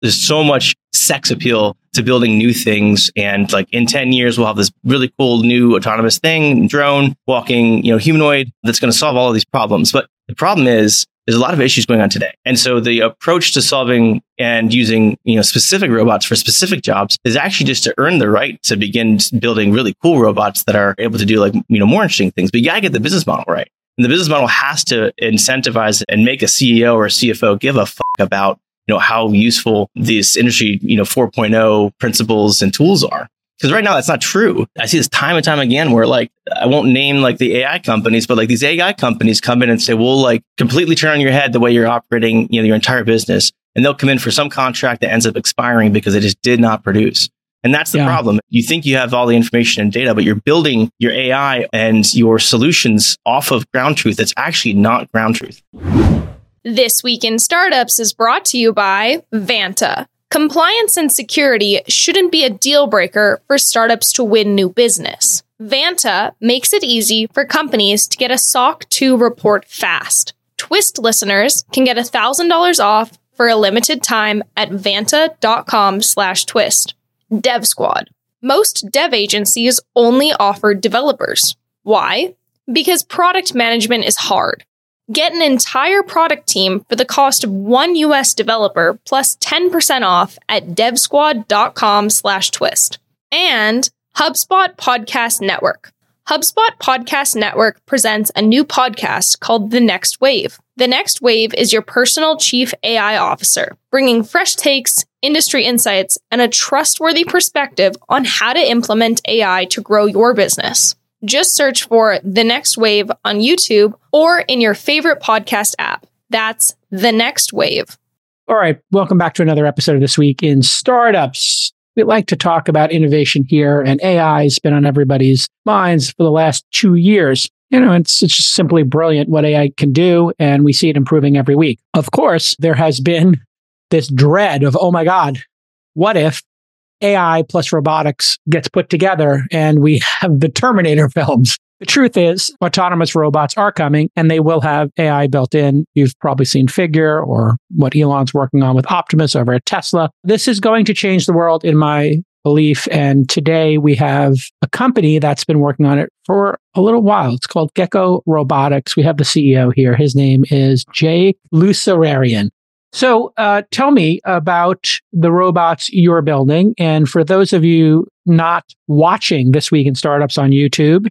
there's so much sex appeal to building new things. And like in 10 years, we'll have this really cool new autonomous thing, drone, walking, humanoid that's going to solve all of these problems. But the problem is there's a lot of issues going on today. And so the approach to solving and using, specific robots for specific jobs is actually just to earn the right to begin building really cool robots that are able to do more interesting things. But you got to get the business model right. And the business model has to incentivize and make a CEO or a CFO give a fuck about, how useful these industry, 4.0 principles and tools are. Because right now that's not true. I see this time and time again where I won't name the AI companies, but these AI companies come in and say, we'll completely turn on your head the way you're operating, your entire business. And they'll come in for some contract that ends up expiring because it just did not produce. And that's the problem. You think you have all the information and data, but you're building your AI and your solutions off of ground truth. It's actually not ground truth. This Week in Startups is brought to you by Vanta. Compliance and security shouldn't be a deal breaker for startups to win new business. Vanta makes it easy for companies to get a SOC 2 report fast. Twist listeners can get $1,000 off for a limited time at vanta.com/twist. Dev Squad. Most dev agencies only offer developers. Why? Because product management is hard. Get an entire product team for the cost of one US developer plus 10% off at devsquad.com/twist. And HubSpot Podcast Network. HubSpot Podcast Network presents a new podcast called The Next Wave. The Next Wave is your personal chief AI officer, bringing fresh takes, industry insights, and a trustworthy perspective on how to implement AI to grow your business. Just search for The Next Wave on YouTube or in your favorite podcast app. That's The Next Wave. All right. Welcome back to another episode of This Week in Startups. We like to talk about innovation here, and AI has been on everybody's minds for the last 2 years. It's just simply brilliant what AI can do, and we see it improving every week. Of course, there has been this dread of, oh my God, what if AI plus robotics gets put together and we have the Terminator films? The truth is, autonomous robots are coming and they will have AI built in. You've probably seen Figure or what Elon's working on with Optimus over at Tesla. This is going to change the world in my belief. And today we have a company that's been working on it for a little while. It's called Gecko Robotics. We have the CEO here. His name is Jay Lucerian. So tell me about the robots you're building. And for those of you not watching This Week in Startups on YouTube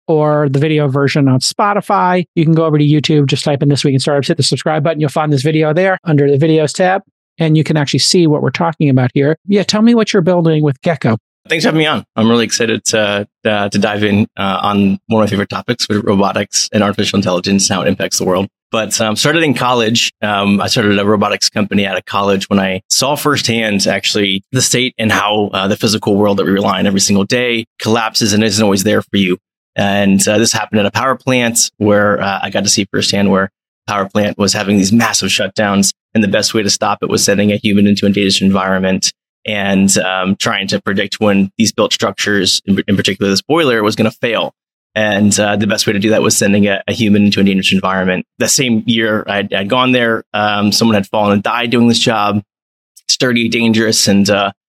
or the video version on Spotify, you can go over to YouTube, just type in This Week in Startups, hit the subscribe button. You'll find this video there under the videos tab, and you can actually see what we're talking about here. Yeah, tell me what you're building with Gecko. Thanks for having me on. I'm really excited to dive in on one of my favorite topics, with robotics and artificial intelligence and how it impacts the world. But started in college. I started a robotics company out of college when I saw firsthand actually the state and how the physical world that we rely on every single day collapses and isn't always there for you. And this happened at a power plant where I got to see firsthand where power plant was having these massive shutdowns. And the best way to stop it was sending a human into a data environment and trying to predict when these built structures, in particular this boiler, was going to fail. And the best way to do that was sending a human into a dangerous environment. The same year I'd gone there, someone had fallen and died doing this job. It's dirty, dangerous, and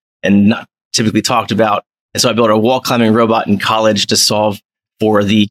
not typically talked about. And so I built a wall climbing robot in college to solve for the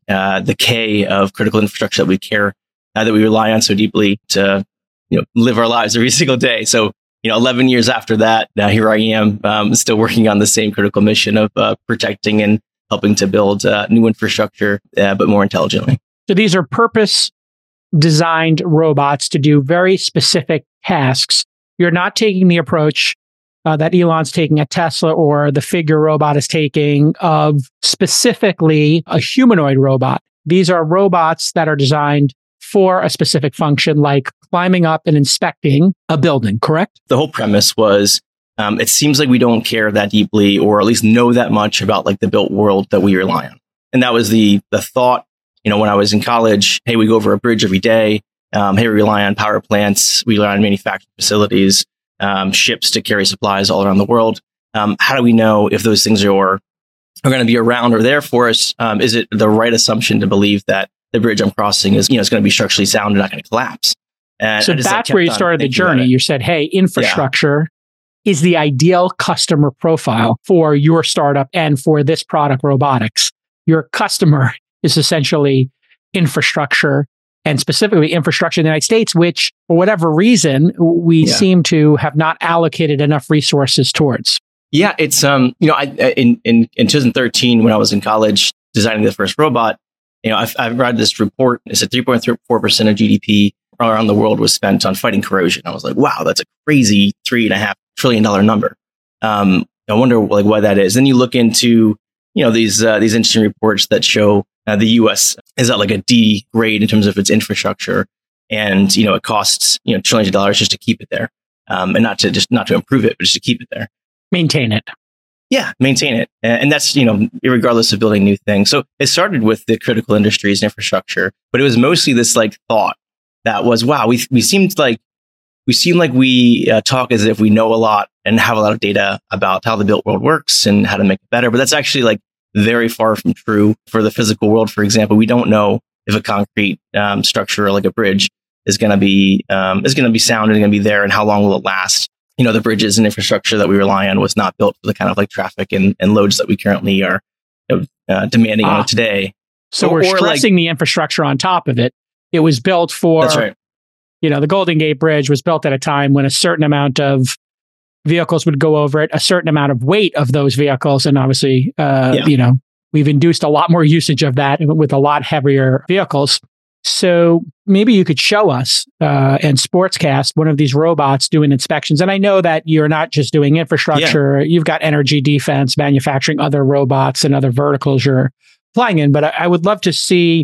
K of critical infrastructure that we care, that we rely on so deeply to live our lives every single day. So 11 years after that, now here I am, still working on the same critical mission of protecting and helping to build new infrastructure, but more intelligently. So these are purpose-designed robots to do very specific tasks. You're not taking the approach that Elon's taking at Tesla or the Figure robot is taking of specifically a humanoid robot. These are robots that are designed for a specific function, like climbing up and inspecting a building, correct? The whole premise was, it seems like we don't care that deeply, or at least know that much about the built world that we rely on. And that was the thought, when I was in college. Hey, we go over a bridge every day. Hey, we rely on power plants. We rely on manufacturing facilities, ships to carry supplies all around the world. How do we know if those things are going to be around or there for us? Is it the right assumption to believe that the bridge I'm crossing is, going to be structurally sound and not going to collapse? And so that's where you started the journey. You said, hey, infrastructure is the ideal customer profile for your startup and for this product, robotics. Your customer is essentially infrastructure, and specifically infrastructure in the United States, which for whatever reason, we seem to have not allocated enough resources towards. Yeah, it's I in 2013 when I was in college designing the first robot, I've read this report. It said 3.4% of GDP around the world was spent on fighting corrosion. I was like, wow, that's a crazy $3.5 trillion number. I wonder why that is. Then you look into these interesting reports that show the U.S. is at like a D grade in terms of its infrastructure, and it costs trillions of dollars just to keep it there, and not to improve it, but just to keep it there, maintain it. Yeah, maintain it, and that's regardless of building new things. So it started with the critical industries and infrastructure, but it was mostly this thought that was, wow, we seem like we talk as if we know a lot and have a lot of data about how the built world works and how to make it better, but that's actually very far from true for the physical world. For example, we don't know if a concrete structure like a bridge is going to be sound and going to be there, and how long will it last. The bridges and infrastructure that we rely on was not built for the kind of traffic and loads that we currently are demanding on it today. So we're stressing the infrastructure on top of it. It was built for, that's right. The Golden Gate Bridge was built at a time when a certain amount of vehicles would go over it, a certain amount of weight of those vehicles. And obviously, we've induced a lot more usage of that with a lot heavier vehicles. So maybe you could show us and Sportscast one of these robots doing inspections. And I know that you're not just doing infrastructure. You've got energy, defense, manufacturing, other robots and other verticals you're flying in. But I would love to see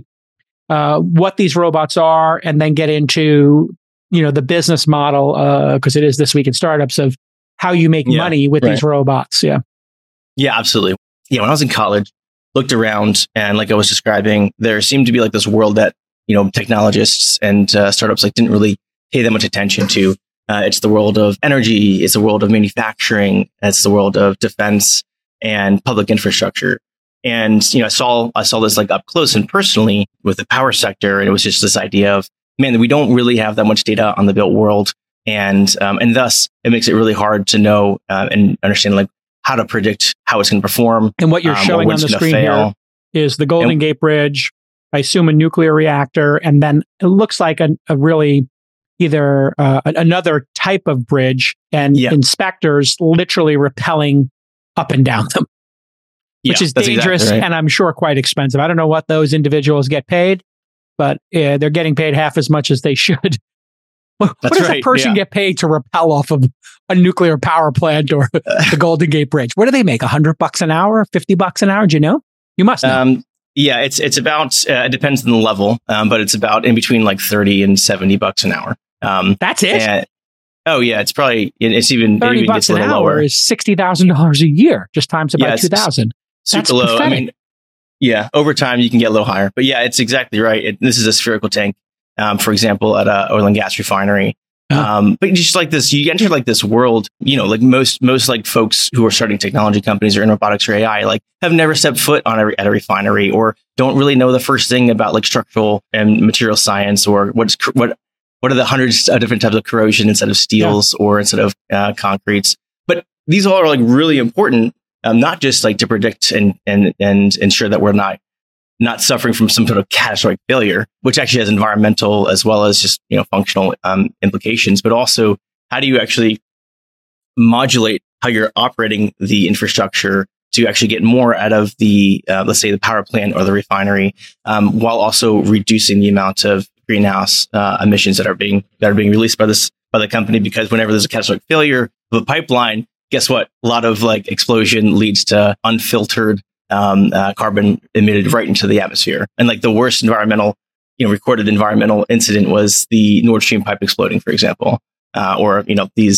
what these robots are, and then get into the business model, because it is This Week in Startups, of how you make money with these robots. Yeah, absolutely. When I was in college, looked around, and like I was describing, there seemed to be this world that technologists and startups didn't really pay that much attention to. It's the world of energy, it's the world of manufacturing, it's the world of defense and public infrastructure. And I saw this up close and personally with the power sector, and it was just this idea of, man, we don't really have that much data on the built world, and thus it makes it really hard to know and understand how to predict how it's going to perform. And what you're showing on the screen here is the Golden Gate Bridge. I assume a nuclear reactor, and then it looks like a really either another type of bridge, and inspectors literally rappelling up and down them, which is dangerous, exactly right. And I'm sure quite expensive. I don't know what those individuals get paid, but they're getting paid half as much as they should. What does a person get paid to rappel off of a nuclear power plant or the Golden Gate Bridge? What do they make? $100 an hour? $50 an hour? Do you know? You must know. It's about, it depends on the level, but it's about in between $30 and $70 an hour. That's it? It's probably, it's even, $30 even gets a little an hour lower. is $60,000 a year, just times about 2,000. Super low. Pathetic. Over time you can get a little higher, but it's exactly right. This is a spherical tank, for example, at a oil and gas refinery. But just this, you enter this world, most folks who are starting technology companies or in robotics or AI, have never stepped foot on at a refinery, or don't really know the first thing about structural and material science, or what are the hundreds of different types of corrosion instead of steels or instead of concretes. But these all are really important, not just to predict and ensure that we're not suffering from some sort of catastrophic failure, which actually has environmental as well as just functional implications, but also how do you actually modulate how you're operating the infrastructure to actually get more out of the let's say the power plant or the refinery, while also reducing the amount of greenhouse emissions that are being released by the company. Because whenever there's a catastrophic failure of a pipeline, guess what? A lot of explosion leads to unfiltered carbon emitted right into the atmosphere. And the worst recorded environmental incident was the Nord Stream pipe exploding, for example, or these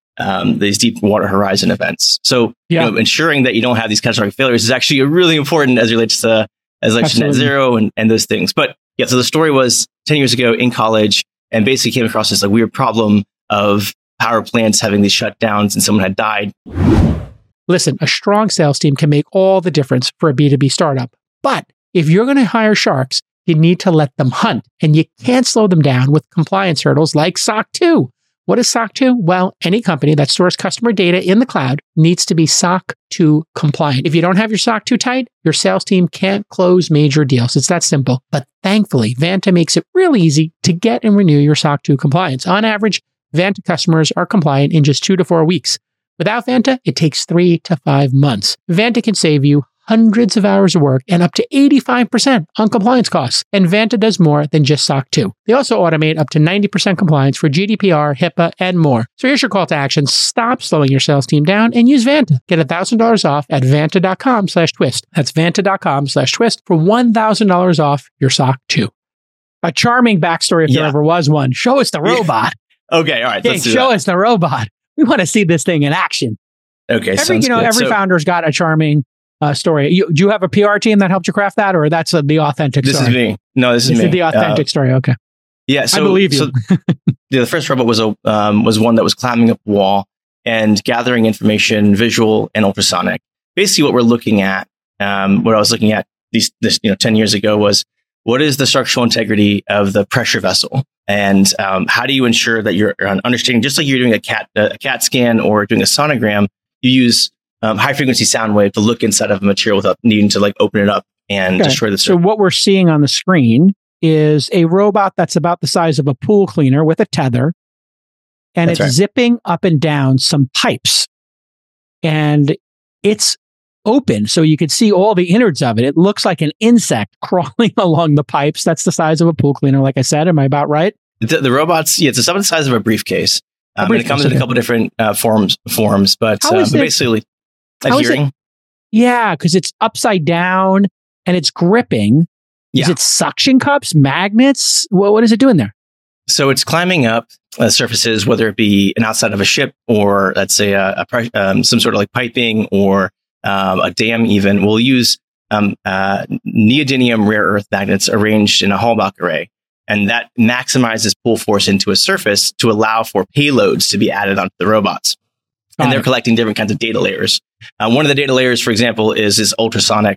Deepwater Horizon events. So ensuring that you don't have these catastrophic failures is actually really important as it relates to net zero and those things. But so the story was 10 years ago in college, and basically came across this weird problem of power plants having these shutdowns, and someone had died. Listen, a strong sales team can make all the difference for a B2B startup. But if you're going to hire sharks, you need to let them hunt, and you can't slow them down with compliance hurdles like SOC 2. What is SOC 2? Well, any company that stores customer data in the cloud needs to be SOC 2 compliant. If you don't have your SOC 2 tight, your sales team can't close major deals. It's that simple. But thankfully, Vanta makes it real easy to get and renew your SOC 2 compliance. On average, Vanta customers are compliant in just 2 to 4 weeks. Without Vanta, it takes 3 to 5 months. Vanta can save you hundreds of hours of work and up to 85% on compliance costs. And Vanta does more than just SOC 2. They also automate up to 90% compliance for GDPR, HIPAA, and more. So here's your call to action. Stop slowing your sales team down and use Vanta. Get $1,000 off at vanta.com/twist. That's vanta.com/twist for $1,000 off your SOC 2. A charming backstory if there ever was one. Show us the robot. Okay, all right. Hey, show us the robot. We want to see this thing in action. Okay, every founder's got a charming story. Do you have a PR team that helped you craft that, or that's the authentic story? This is me. No, this is me. The authentic story. Okay. Yeah, so I believe you. So, the first robot was one that was climbing up a wall and gathering information, visual and ultrasonic. Basically, what we're looking at, what I was looking at this 10 years ago was, what is the structural integrity of the pressure vessel, and how do you ensure that you're understanding? Just like you're doing a CAT scan or doing a sonogram, you use high frequency sound wave to look inside of a material without needing to open it up and destroy the surface. So what we're seeing on the screen is a robot that's about the size of a pool cleaner with a tether, and it's zipping up and down some pipes, and it's open, so you can see all the innards of it. It looks like an insect crawling along the pipes. That's the size of a pool cleaner, like I said. Am I about right? The robot's, it's about the size of a briefcase. And it comes in a couple different forms, but basically adhering. Yeah, because it's upside down and it's gripping. Is it suction cups, magnets? What is it doing there? So it's climbing up surfaces, whether it be an outside of a ship or let's say some sort of piping or a dam even. We'll use neodymium rare earth magnets arranged in a Halbach array. And that maximizes pull force into a surface to allow for payloads to be added onto the robots. And they're collecting different kinds of data layers. One of the data layers, for example, is this ultrasonic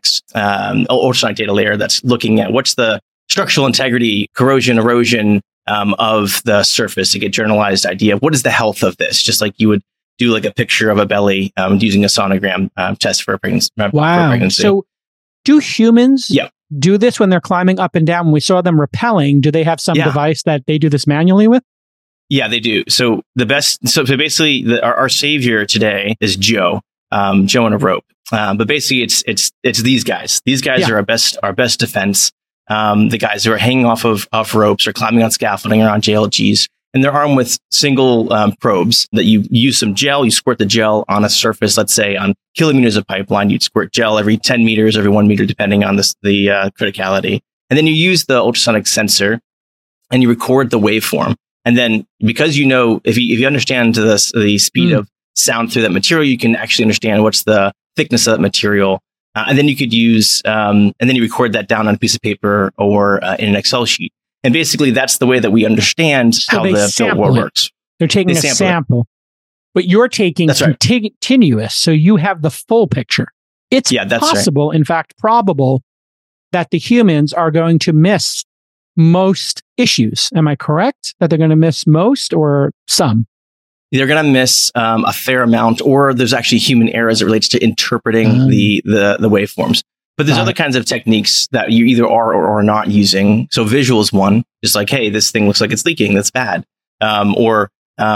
data layer that's looking at what's the structural integrity, corrosion, erosion of the surface to get generalized idea of what is the health of this, just like you would do a picture of a belly using a sonogram test for a pregnancy. Wow. So do humans do this when they're climbing up and down? When we saw them rappelling, do they have some device that they do this manually with? Yeah, they do. So basically our savior today is Joe on a rope. But basically it's these guys. These guys are our best defense. The guys who are hanging off ropes or climbing on scaffolding or on JLGs. And they're armed with single probes that you use some gel. You squirt the gel on a surface, let's say on kilometers of pipeline. You'd squirt gel every 10 meters, every 1 meter, depending on the criticality. And then you use the ultrasonic sensor and you record the waveform. And then because if you understand the speed of sound through that material, you can actually understand what's the thickness of that material. And then you could use, and then you record that down on a piece of paper or in an Excel sheet. And basically, that's the way that we understand how the built works. They're taking a sample, but you're taking continuous, so you have the full picture. It's possible, in fact, probable, that the humans are going to miss most issues. Am I correct? That they're going to miss most or some? They're going to miss a fair amount, or there's actually human error as it relates to interpreting the waveforms. But there's other kinds of techniques that you either are or are not using. So visual is one, just like, hey, this thing looks like it's leaking. That's bad. With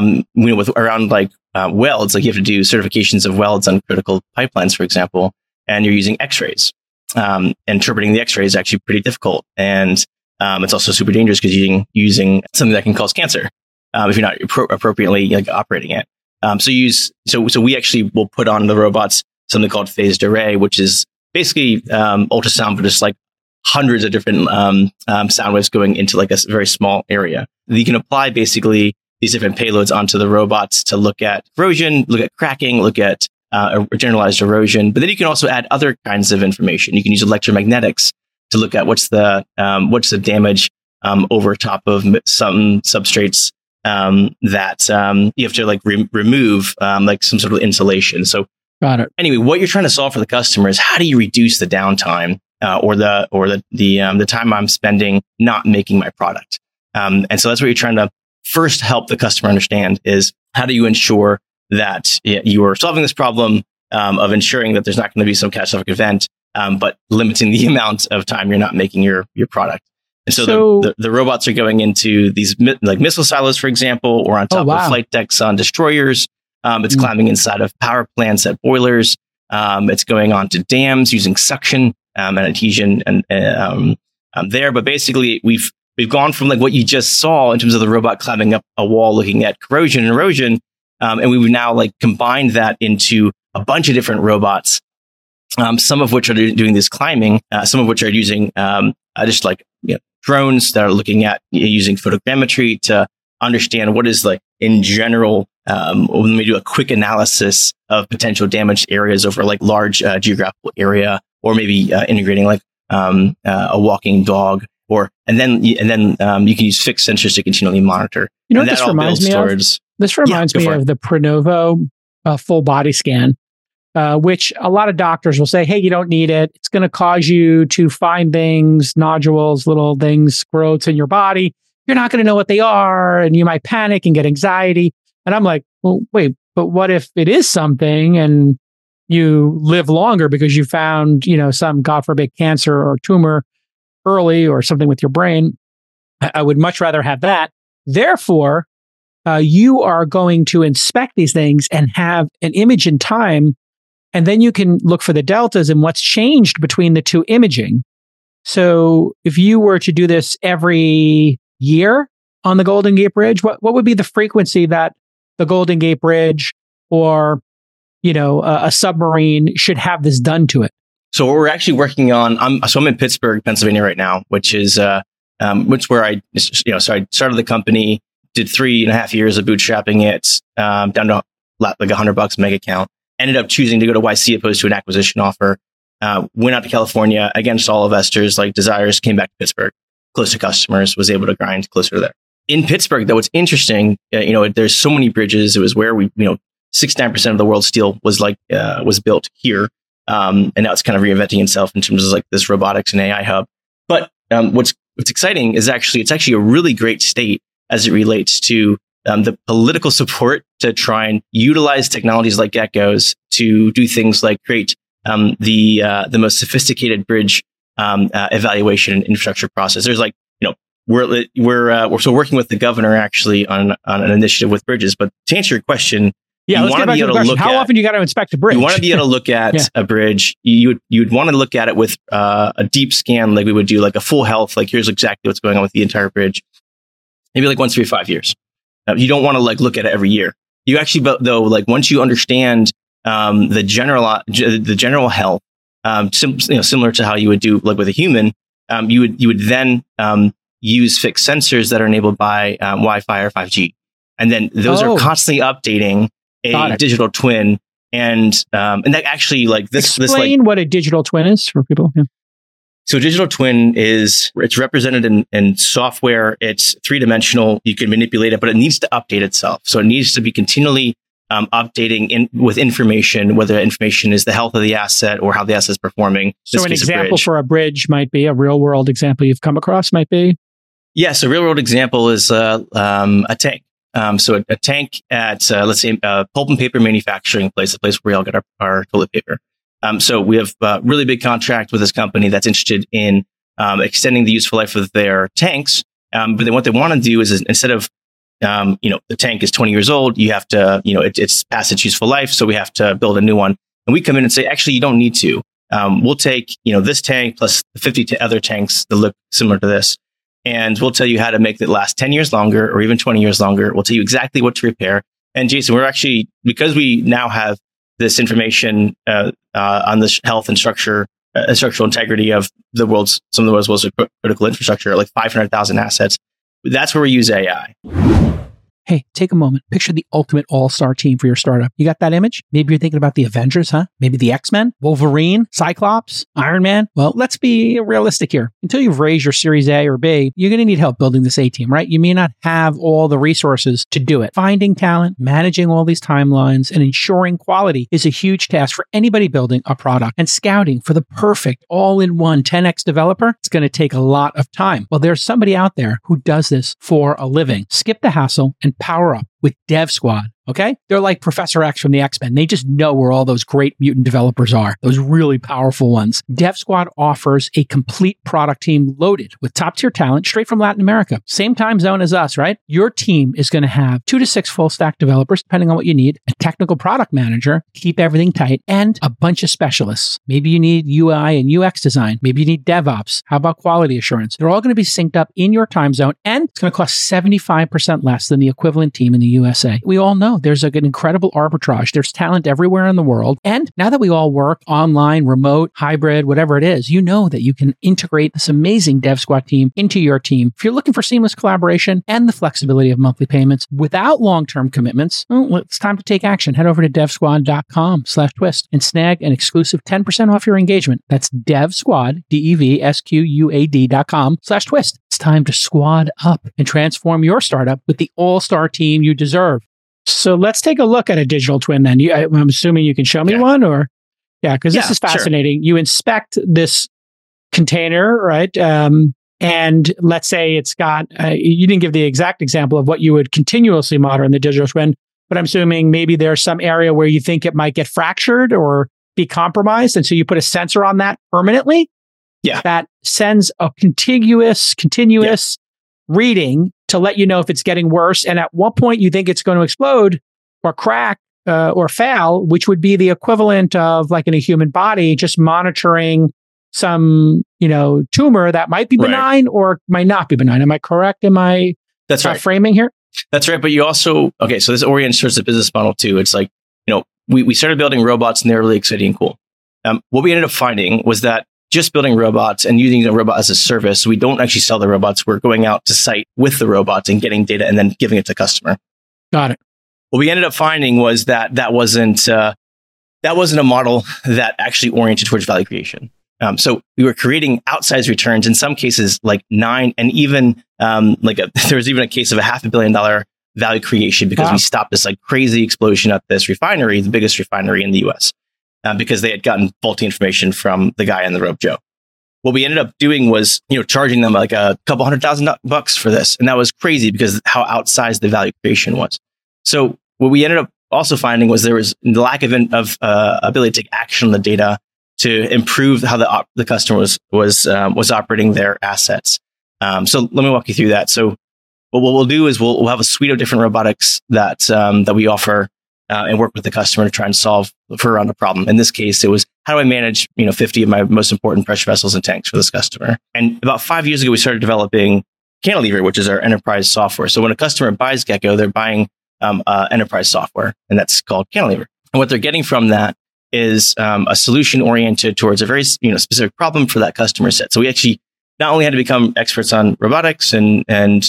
around welds, you have to do certifications of welds on critical pipelines, for example, and you're using X-rays. Interpreting the X-ray is actually pretty difficult, and it's also super dangerous because you're using something that can cause cancer if you're not appropriately operating it. So we actually will put on the robots something called phased array, which is basically ultrasound, but just hundreds of different sound waves going into a very small area. You can apply basically these different payloads onto the robots to look at corrosion, look at cracking, look at generalized erosion. But then you can also add other kinds of information. You can use electromagnetics to look at what's the damage over top of some substrates that you have to remove some sort of insulation. So. Got it. Anyway, what you're trying to solve for the customer is how do you reduce the downtime or the time I'm spending not making my product. And so that's what you're trying to first help the customer understand is how do you ensure that you are solving this problem of ensuring that there's not going to be some catastrophic event, but limiting the amount of time you're not making your product. And so the robots are going into these like missile silos, for example, or on top of flight decks on destroyers. It's climbing inside of power plants at boilers. It's going onto dams using suction and adhesion and there. But basically, we've gone from like what you just saw in terms of the robot climbing up a wall, looking at corrosion and erosion, and we've now like combined that into a bunch of different robots. Some of which are doing this climbing, some of which are using just like drones that are looking at using photogrammetry to understand what is like in general. When we do a quick analysis of potential damaged areas over like large geographical area, or maybe integrating like a walking dog, and then you can use fixed sensors to continually monitor. You know what this reminds me of? This reminds me of the Pronovo full body scan. Which a lot of doctors will say, hey, you don't need it. It's going to cause you to find things, nodules, little things, growths in your body. You're not going to know what they are, and you might panic and get anxiety. And I'm like, well, wait, but what if it is something and you live longer because you found, some, God forbid, cancer or tumor early or something with your brain? I would much rather have that. Therefore, you are going to inspect these things and have an image in time. And then you can look for the deltas and what's changed between the two imaging. So if you were to do this every year on the Golden Gate Bridge, what would be the frequency that the Golden Gate Bridge or, a submarine should have this done to it? So what we're actually working on, I'm in Pittsburgh, Pennsylvania right now, which is where I started the company, did 3.5 years of bootstrapping it down to like $100 mega account. Ended up choosing to go to YC opposed to an acquisition offer. Went out to California against all investors, like desires, came back to Pittsburgh, close to customers, was able to grind closer to there. In Pittsburgh, though, what's interesting, there's so many bridges. It was where 69% of the world's steel was built here. And now it's kind of reinventing itself in terms of like this robotics and AI hub. But what's exciting is it's actually a really great state as it relates to the political support to try and utilize technologies like geckos to do things like create the most sophisticated bridge evaluation and infrastructure process. There's like, we're still working with the governor actually on an initiative with bridges. But to answer your question, let's get back to the question. How often do you got to inspect a bridge? You want to be able to look at a bridge. You'd want to look at it with a deep scan, like we would do, like a full health. Like here's exactly what's going on with the entire bridge. Maybe like once every 5 years. You don't want to like look at it every year. You actually, though, like once you understand the general health, similar to how you would do like with a human, you would then use fixed sensors that are enabled by Wi-Fi or 5G, and then those are constantly updating a digital twin, and that actually like this. Explain what a digital twin is for people. Yeah. So digital twin it's represented in software. It's 3-dimensional. You can manipulate it, but it needs to update itself. So it needs to be continually updating with information, whether that information is the health of the asset or how the asset is performing. So an example for a bridge might be a real world example you've come across might be? Yes, a real world example is a tank. So a tank at, let's say, a pulp and paper manufacturing place, the place where we all get our toilet paper. So we have a really big contract with this company that's interested in extending the useful life of their tanks. But then what they want to do is instead of, the tank is 20 years old, you have to, it's past its useful life. So we have to build a new one. And we come in and say, actually, you don't need to. We'll take, this tank plus 50 other tanks that look similar to this. And we'll tell you how to make it last 10 years longer or even 20 years longer. We'll tell you exactly what to repair. And Jason, we're actually, because we now have this information on the health and structural integrity of some of the world's most critical infrastructure, like 500,000 assets. That's where we use AI. Hey, take a moment. Picture the ultimate all-star team for your startup. You got that image? Maybe you're thinking about the Avengers, huh? Maybe the X-Men, Wolverine, Cyclops, Iron Man. Well, let's be realistic here. Until you've raised your Series A or B, you're going to need help building this A team, right? You may not have all the resources to do it. Finding talent, managing all these timelines, and ensuring quality is a huge task for anybody building a product. And scouting for the perfect all-in-one 10x developer, it's going to take a lot of time. Well, there's somebody out there who does this for a living. Skip the hassle and power up with Dev Squad. Okay? They're like Professor X from the X-Men. They just know where all those great mutant developers are, those really powerful ones. Dev Squad offers a complete product team loaded with top-tier talent straight from Latin America. Same time zone as us, right? Your team is going to have 2 to 6 full-stack developers, depending on what you need, a technical product manager, keep everything tight, and a bunch of specialists. Maybe you need UI and UX design. Maybe you need DevOps. How about quality assurance? They're all going to be synced up in your time zone, and it's going to cost 75% less than the equivalent team in the USA. We all know there's an incredible arbitrage. There's talent everywhere in the world. And now that we all work online, remote, hybrid, whatever it is, you know that you can integrate this amazing Dev Squad team into your team. If you're looking for seamless collaboration and the flexibility of monthly payments without long-term commitments, well, it's time to take action. Head over to devsquad.com/twist and snag an exclusive 10% off your engagement. That's devsquad, devsquad.com/twist. It's time to squad up and transform your startup with the all-star team you deserve. So let's take a look at a digital twin then. I'm assuming you can show me one, or? Yeah, because this is fascinating. Sure. You inspect this container, right? And let's say it's got, you didn't give the exact example of what you would continuously monitor in the digital twin, but I'm assuming maybe there's some area where you think it might get fractured or be compromised. And so you put a sensor on that permanently. Yeah. That sends a continuous reading to let you know if it's getting worse. And at what point you think it's going to explode or crack or fail, which would be the equivalent of like in a human body, just monitoring some, tumor that might be benign or might not be benign. Am I correct? That's right. Framing here? That's right. But you also, so this orients towards the business model too. It's like, we started building robots and they're really exciting and cool. What we ended up finding was that just building robots and using the robot as a service, we don't actually sell the robots. We're going out to site with the robots and getting data and then giving it to the customer. Got it. What we ended up finding was that wasn't a model that actually oriented towards value creation. So we were creating outsized returns in some cases, like 9, and even there was even a case of a $500 million value creation because we stopped this like crazy explosion at this refinery, the biggest refinery in the US. Because they had gotten faulty information from the guy on the rope, Joe. What we ended up doing was, charging them like a couple $100,000 for this. And that was crazy because how outsized the value creation was. So what we ended up also finding was there was the lack of ability to take action on the data to improve how the customer was operating their assets. So let me walk you through that. So what we'll do is we'll have a suite of different robotics that we offer and work with the customer to try and solve around a problem. In this case, it was how do I manage 50 of my most important pressure vessels and tanks for this customer? And about 5 years ago, we started developing Cantilever, which is our enterprise software. So when a customer buys Gecko, they're buying enterprise software, and that's called Cantilever. And what they're getting from that is a solution oriented towards a very specific problem for that customer set. So we actually not only had to become experts on robotics and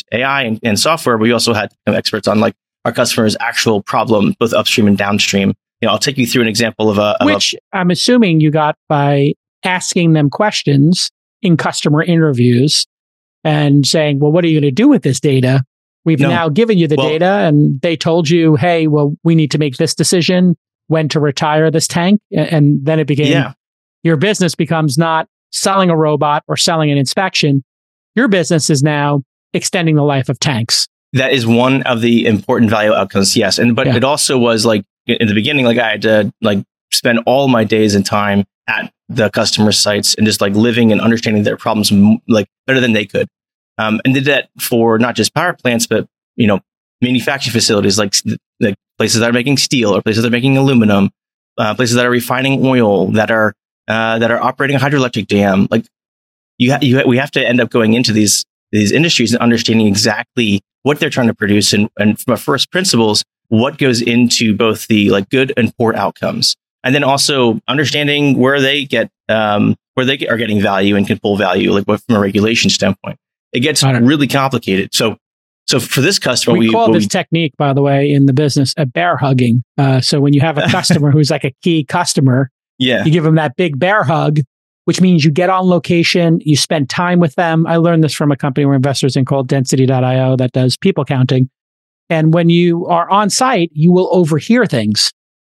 AI and software, but we also had to become experts on like our customer's actual problem, both upstream and downstream. I'll take you through an example of which I'm assuming you got by asking them questions in customer interviews and saying, well, what are you going to do with this data? We've now given you the data, and they told you, hey, well, we need to make this decision when to retire this tank. And then it became, your business becomes not selling a robot or selling an inspection. Your business is now extending the life of tanks. That is one of the important value outcomes, yes. But it also was like in the beginning, like I had to like spend all my days and time at the customer sites and just like living and understanding their problems like better than they could. And did that for not just power plants, but manufacturing facilities like places that are making steel or places that are making aluminum, places that are refining oil, that are operating a hydroelectric dam. Like we have to end up going into these industries and understanding exactly what they're trying to produce and from a first principles, what goes into both the like good and poor outcomes. And then also understanding where they are getting value and can pull value, like from a regulation standpoint. It gets really complicated. So So for this customer, we call this technique, by the way, in the business, a bear hugging. So when you have a customer who's like a key customer, you give them that big bear hug, which means you get on location, you spend time with them. I learned this from a company we're investors in called Density.io that does people counting. And when you are on site, you will overhear things,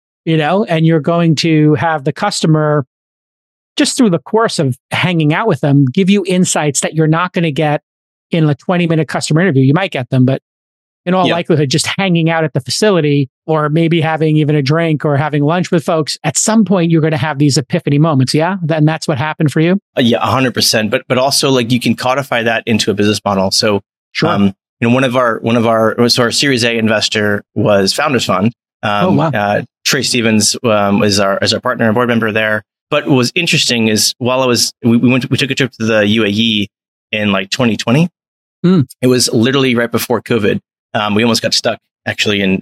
and you're going to have the customer, just through the course of hanging out with them, give you insights that you're not going to get in a 20-minute customer interview. You might get them, but in all likelihood, just hanging out at the facility or maybe having even a drink or having lunch with folks, at some point, you're going to have these epiphany moments. Yeah. And that's what happened for you. Yeah, 100%. But also like you can codify that into a business model. So, sure. One of our Series A investor was Founders Fund. Trey Stevens is our partner and board member there. But what was interesting is while we took a trip to the UAE in like 2020. It was literally right before COVID. We almost got stuck actually in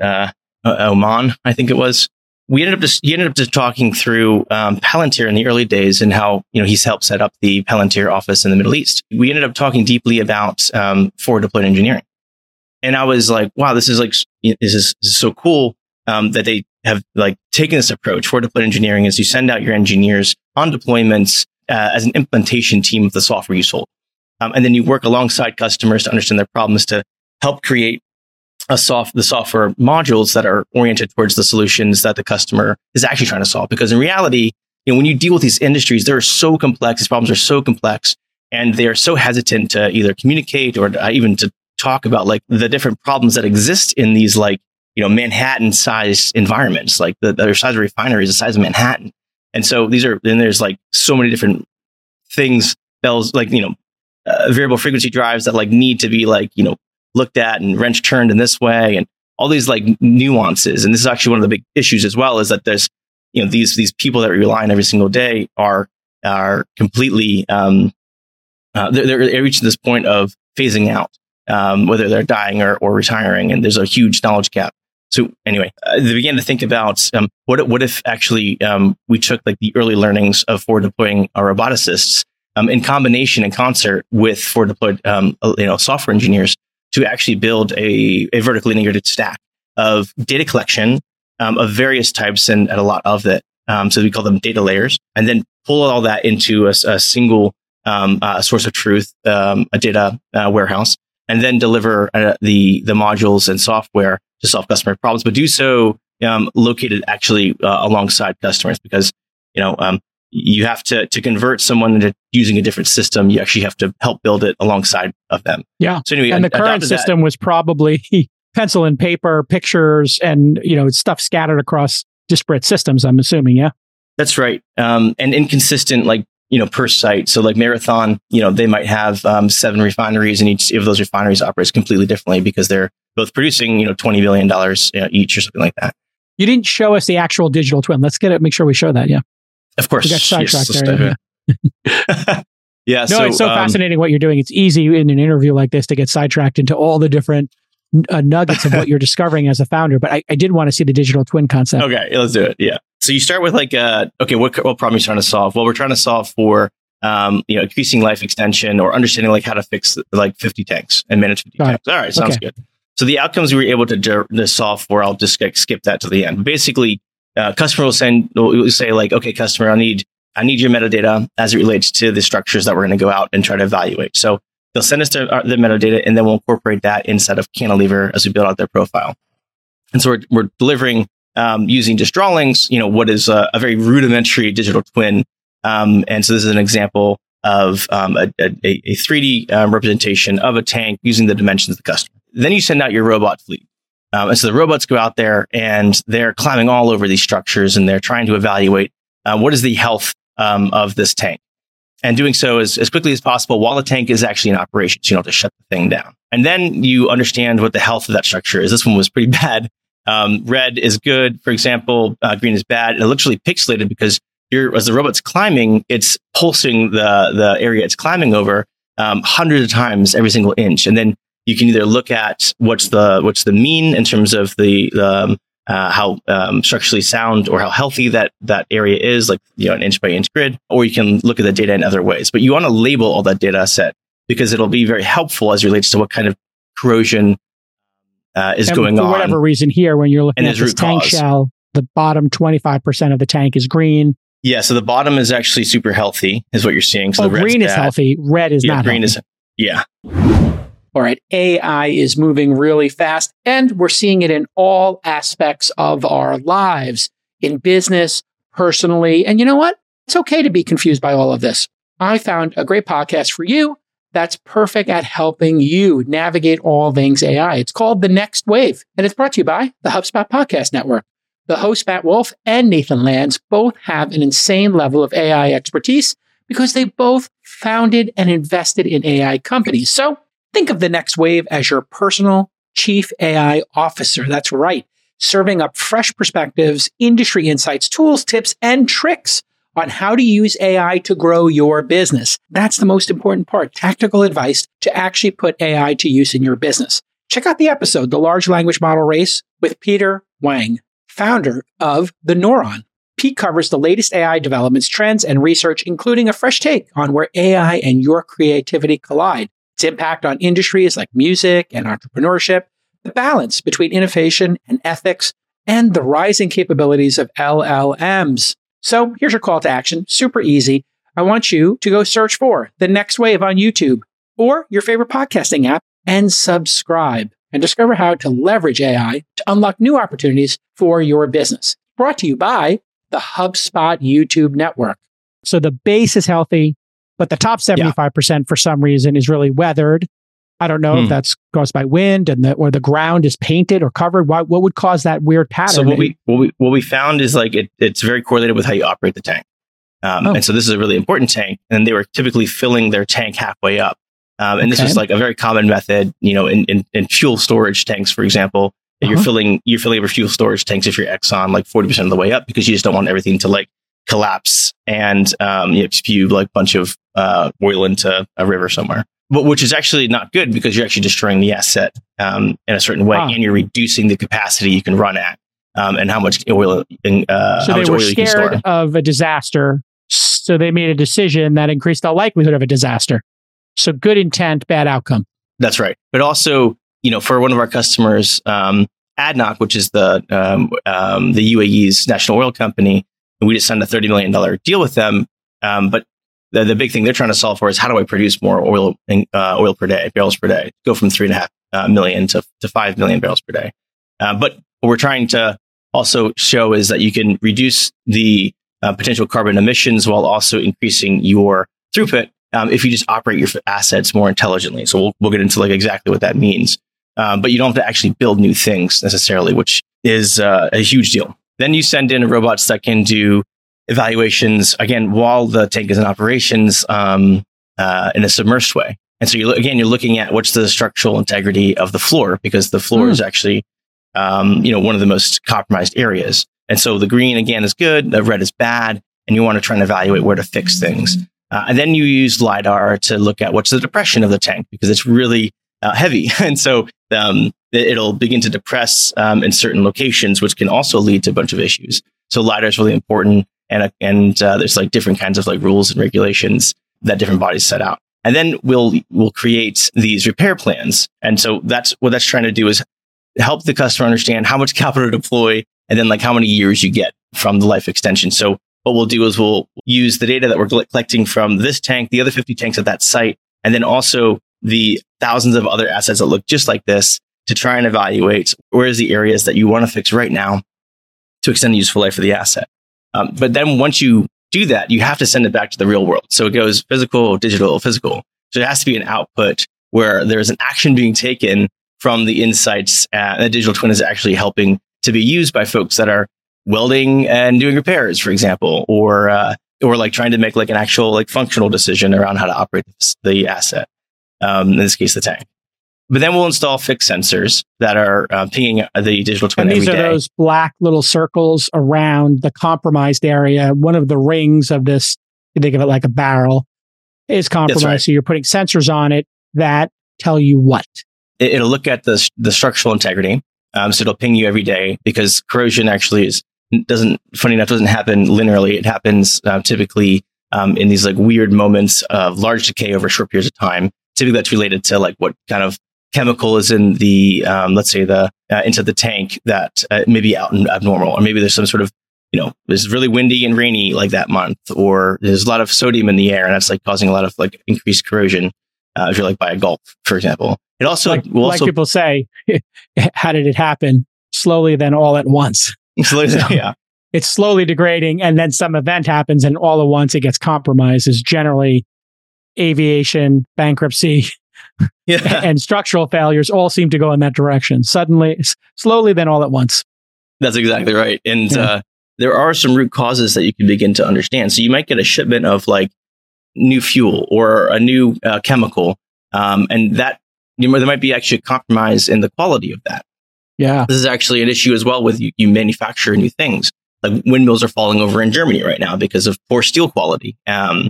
Oman, I think it was. He ended up just talking through Palantir in the early days and how he's helped set up the Palantir office in the Middle East. We ended up talking deeply about forward deployed engineering, and I was like, "Wow, this is so cool that they have like taken this approach." Forward deployed engineering is you send out your engineers on deployments as an implementation team of the software you sold, and then you work alongside customers to understand their problems to help create the software modules that are oriented towards the solutions that the customer is actually trying to solve. Because in reality, when you deal with these industries, they're so complex. These problems are so complex, and they're so hesitant to either communicate or even to talk about like the different problems that exist in these like Manhattan-sized environments. Like the size of refineries, the size of Manhattan, and so there's like so many different things. Bells like variable frequency drives that like need to be like looked at and wrench turned in this way, and all these like nuances. And this is actually one of the big issues as well, is that there's, these people that rely on every single day are completely, they're reaching this point of phasing out, whether they're dying or retiring. And there's a huge knowledge gap. So anyway, they began to think about, what if actually, we took like the early learnings of forward deploying our roboticists, in combination and concert with forward deployed, software engineers, to actually build a vertically integrated stack of data collection of various types and a lot of it. So we call them data layers, and then pull all that into a single source of truth, a data warehouse, and then deliver the modules and software to solve customer problems, but do so located actually alongside customers, because you have to convert someone into using a different system. You actually have to help build it alongside of them. Yeah. So anyway, and the current system was probably pencil and paper, pictures, and stuff scattered across disparate systems, I'm assuming. Yeah. That's right. And inconsistent, like per site. So like Marathon, they might have 7 refineries, and each of those refineries operates completely differently because they're both producing $20 billion each or something like that. You didn't show us the actual digital twin. Let's make sure we show that. Yeah. Of course. We got sidetracked there. Yeah. No, it's so fascinating what you're doing. It's easy in an interview like this to get sidetracked into all the different nuggets of what you're discovering as a founder. But I did want to see the digital twin concept. Okay, let's do it. Yeah. So you start with like, what problem are you trying to solve? Well, we're trying to solve for, increasing life extension, or understanding like how to fix like 50 tanks and manage 50 tanks. All right. Sounds good. So the outcomes we were able to solve for, I'll just skip that to the end. Basically, customer will say like, okay, customer, I need your metadata as it relates to the structures that we're going to go out and try to evaluate. So they'll send us the metadata, and then we'll incorporate that inside of Cantilever as we build out their profile. And so we're delivering, using just drawings, what is a very rudimentary digital twin. And so this is an example of a 3D representation of a tank using the dimensions of the customer. Then you send out your robot fleet. And so the robots go out there and they're climbing all over these structures, and they're trying to evaluate what is the health of this tank, and doing so as quickly as possible while the tank is actually in operation. So you don't have to shut the thing down. And then you understand what the health of that structure is. This one was pretty bad. Red is good, for example. Green is bad. And it looks really pixelated because as the robot's climbing, it's pulsing the area it's climbing over hundreds of times every single inch. And then you can either look at what's the mean in terms of the how structurally sound or how healthy that area is, like an inch by inch grid, or you can look at the data in other ways. But you want to label all that data set because it'll be very helpful as it relates to what kind of corrosion is going on. For whatever reason here, when you're looking at this tank shell, the bottom 25% of the tank is green. Yeah, so the bottom is actually super healthy, is what you're seeing. So the green is healthy. Red is not green healthy. Yeah. All right. AI is moving really fast, and we're seeing it in all aspects of our lives, in business, personally. And you know what? It's okay to be confused by all of this. I found a great podcast for you that's perfect at helping you navigate all things AI. It's called The Next Wave, and it's brought to you by the HubSpot Podcast Network. The hosts, Matt Wolf and Nathan Lands, both have an insane level of AI expertise because they both founded and invested in AI companies. So think of The Next Wave as your personal chief AI officer. That's right, serving up fresh perspectives, industry insights, tools, tips, and tricks on how to use AI to grow your business. That's the most important part, tactical advice to actually put AI to use in your business. Check out the episode, The Large Language Model Race, with Peter Wang, founder of The Neuron. Pete covers the latest AI developments, trends, and research, including a fresh take on where AI and your creativity collide, its impact on industries like music and entrepreneurship, the balance between innovation and ethics, and the rising capabilities of LLMs. So here's your call to action. Super easy. I want you to go search for The Next Wave on YouTube or your favorite podcasting app and subscribe and discover how to leverage AI to unlock new opportunities for your business. Brought to you by the HubSpot YouTube network. So the base is healthy, but the top 75% for some reason is really weathered. I don't know if that's caused by wind or the ground is painted or covered. What would cause that weird pattern? So what we found is like it's very correlated with how you operate the tank. And so this is a really important tank, and they were typically filling their tank halfway up. And this was like a very common method, in fuel storage tanks, for example. You're filling your fuel storage tanks if you're Exxon like 40% of the way up, because you just don't want everything to like collapse and spew like a bunch of oil into a river somewhere. But which is actually not good, because you're actually destroying the asset in a certain way, and you're reducing the capacity you can run at and how much oil so they were scared of a disaster, so they made a decision that increased the likelihood of a disaster. So good intent, bad outcome. That's right. But also, for one of our customers, ADNOC, which is the UAE's national oil company, we just signed a $30 million deal with them. But the big thing they're trying to solve for is, how do I produce more oil per day, barrels per day, go from 3.5 million to 5 million barrels per day. But what we're trying to also show is that you can reduce the potential carbon emissions while also increasing your throughput if you just operate your assets more intelligently. So we'll get into like exactly what that means. But you don't have to actually build new things necessarily, which is a huge deal. Then you send in robots that can do evaluations, again, while the tank is in operations in a submerged way. And so you're looking at what's the structural integrity of the floor, because the floor is actually, one of the most compromised areas. And so the green, again, is good. The red is bad. And you want to try and evaluate where to fix things. And then you use LiDAR to look at what's the depression of the tank, because it's really heavy. And so it'll begin to depress in certain locations, which can also lead to a bunch of issues. So LiDAR is really important. And there's like different kinds of like rules and regulations that different bodies set out. And then we'll create these repair plans. And so that's what that's trying to do, is help the customer understand how much capital to deploy, and then like how many years you get from the life extension. So what we'll do is we'll use the data that we're collecting from this tank, the other 50 tanks at that site, and then also the thousands of other assets that look just like this, to try and evaluate where is the areas that you want to fix right now to extend the useful life of the asset. But then once you do that, you have to send it back to the real world. So it goes physical, digital, physical. So it has to be an output where there's an action being taken from the insights. The digital twin is actually helping to be used by folks that are welding and doing repairs, for example, or like trying to make like an actual like functional decision around how to operate the asset. In this case, the tank. But then we'll install fixed sensors that are pinging the digital twin every day. And these are those black little circles around the compromised area. One of the rings of this, you think of it like a barrel, is compromised. Right. So you're putting sensors on it that tell you what? It'll look at the structural integrity. So it'll ping you every day, because corrosion actually doesn't happen linearly. It happens typically in these like weird moments of large decay over short periods of time. Typically that's related to like what kind of chemical is in the, let's say into the tank that may be abnormal, or maybe there's some sort of, it's really windy and rainy like that month, or there's a lot of sodium in the air and that's like causing a lot of like increased corrosion. If you're like by a Gulf, for example, it also like people say, how did it happen? Slowly, then all at once. Yeah. It's slowly degrading, and then some event happens, and all at once it gets compromised. Is generally aviation, bankruptcy, and structural failures all seem to go in that direction. Slowly, then all at once. That's exactly right. And there are some root causes that you can begin to understand. So you might get a shipment of like new fuel or a new chemical, and that there might be actually a compromise in the quality of that. Yeah, this is actually an issue as well with you manufacture new things. Like windmills are falling over in Germany right now because of poor steel quality. And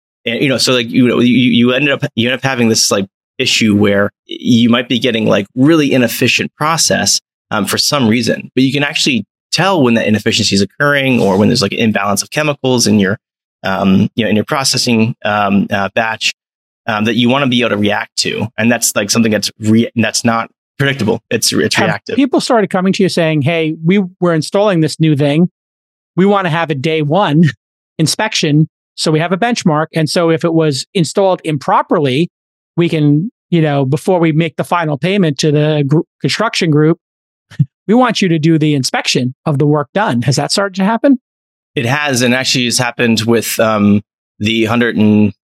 so like you end up having this like issue where you might be getting like really inefficient process for some reason, but you can actually tell when that inefficiency is occurring or when there's like an imbalance of chemicals in your in your processing batch that you want to be able to react to, and that's like something that's not predictable. It's reactive. People started coming to you saying, "Hey, we're installing this new thing. We want to have a day one inspection, so we have a benchmark. And so if it was installed improperly, we can, before we make the final payment to the construction group, we want you to do the inspection of the work done." Has that started to happen? It has, and actually has happened with the $132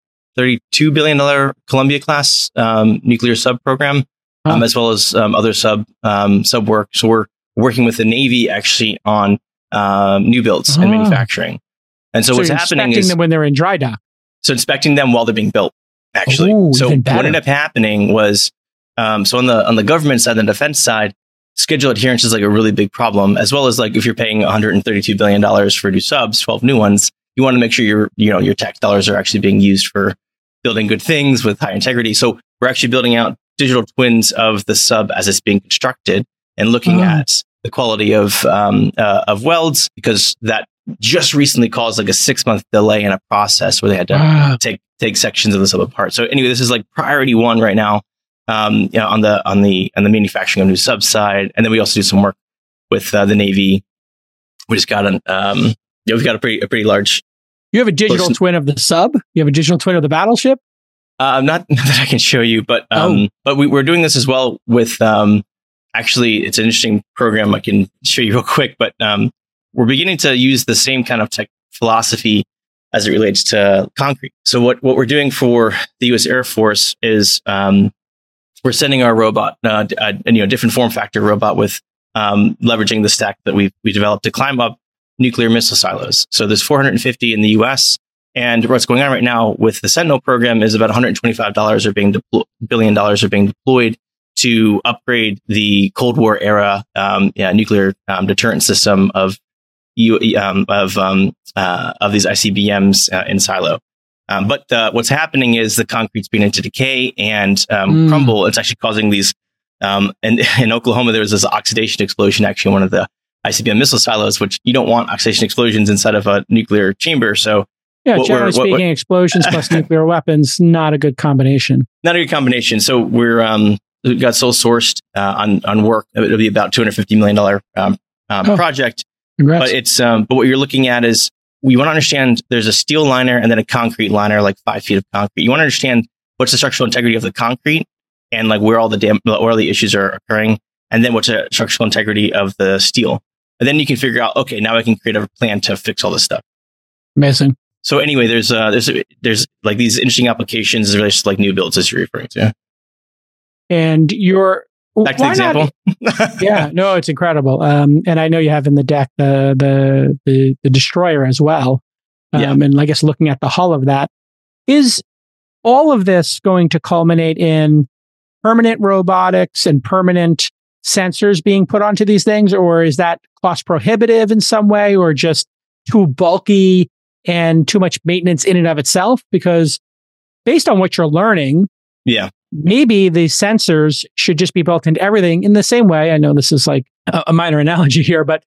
billion Columbia class nuclear sub program, as well as other sub work. So we're working with the Navy actually on new builds and manufacturing. And so what's happening is them when they're in dry dock. So inspecting them while they're being built, actually. So what ended up happening was, so on the government side, the defense side, schedule adherence is like a really big problem, as well as like if you're paying $132 billion for new subs, 12 new ones, you want to make sure your tax dollars are actually being used for building good things with high integrity. So we're actually building out digital twins of the sub as it's being constructed and looking at the quality of welds, because that just recently caused like a 6-month delay in a process where they had to take sections of the sub apart. So anyway, this is like priority one right now, on the manufacturing of new sub side, and then we also do some work with the Navy. We just got we've got a pretty large. You have a digital twin of the sub. You have a digital twin of the battleship. Not that I can show you, but we're doing this as well with. Actually, it's an interesting program I can show you real quick, but we're beginning to use the same kind of tech philosophy as it relates to concrete. So what we're doing for the U.S. Air Force is we're sending our robot, a different form factor robot with leveraging the stack that we developed to climb up nuclear missile silos. So there's 450 in the U.S. And what's going on right now with the Sentinel program is about $125 billion are being deployed to upgrade the Cold War era nuclear deterrent system of these ICBMs in silo. But what's happening is the concrete's beginning to decay and crumble. It's actually causing these. And in Oklahoma, there was this oxidation explosion actually in one of the ICBM missile silos, which you don't want oxidation explosions inside of a nuclear chamber. So generally speaking, explosions plus nuclear weapons, not a good combination. Not a good combination. So we got sole sourced on work. It'll be about $250 million project. Congrats. But it's but what you're looking at is we want to understand there's a steel liner and then a concrete liner, like 5 feet of concrete. You want to understand what's the structural integrity of the concrete and like where all the issues are occurring, and then what's the structural integrity of the steel. And then you can figure out, okay, now I can create a plan to fix all this stuff. Amazing. So anyway, there's like these interesting applications as it relates to like new builds as you're referring to. And you're back to the example. Yeah, no, it's incredible. And I know you have in the deck the destroyer as well. And I guess looking at the hull of that, is all of this going to culminate in permanent robotics and permanent sensors being put onto these things, or is that cost prohibitive in some way, or just too bulky and too much maintenance in and of itself? Because based on what you're learning, maybe the sensors should just be built into everything in the same way. I know this is like a minor analogy here, but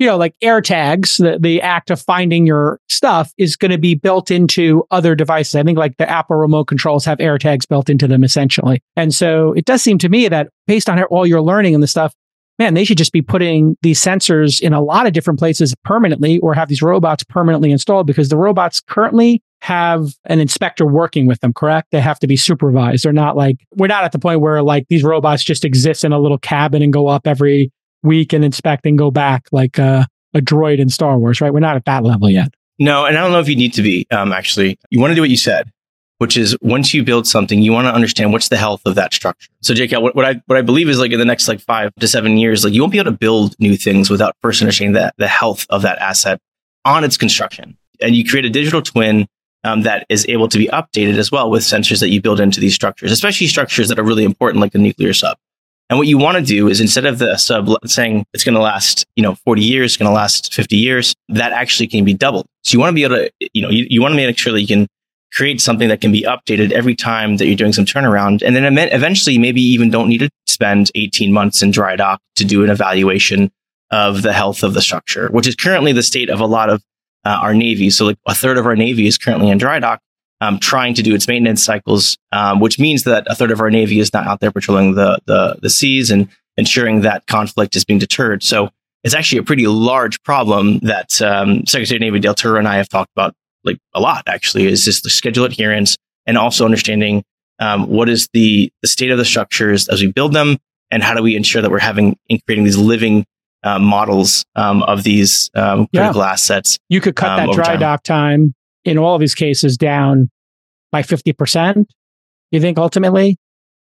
like AirTags, the act of finding your stuff is going to be built into other devices. I think like the Apple remote controls have AirTags built into them essentially. And so it does seem to me that based on all your learning and the stuff, man, they should just be putting these sensors in a lot of different places permanently or have these robots permanently installed because the robots currently have an inspector working with them, correct? They have to be supervised. They're not like, we're not at the point where like these robots just exist in a little cabin and go up every week and inspect and go back like a droid in Star Wars, right? We're not at that level yet. No, and I don't know if you need to be, actually. You want to do what you said, which is once you build something, you want to understand what's the health of that structure. So JK, what I believe is like in the next like 5 to 7 years, like you won't be able to build new things without first understanding the health of that asset on its construction. And you create a digital twin that is able to be updated as well with sensors that you build into these structures, especially structures that are really important like the nuclear sub. And what you want to do is instead of the sub saying it's going to last, 40 years, it's going to last 50 years, that actually can be doubled. So you want to be able to, you want to make sure that you can create something that can be updated every time that you're doing some turnaround. And then eventually maybe even don't need to spend 18 months in dry dock to do an evaluation of the health of the structure, which is currently the state of a lot of our Navy. So like a third of our Navy is currently in dry dock, trying to do its maintenance cycles, which means that a third of our Navy is not out there patrolling the seas and ensuring that conflict is being deterred. So it's actually a pretty large problem that Secretary of Navy Del Turo and I have talked about like a lot, actually, is just the schedule adherence and also understanding what is the state of the structures as we build them and how do we ensure that we're creating these living models of these critical assets. You could cut that dry dock time in all of these cases down by 50%. You think ultimately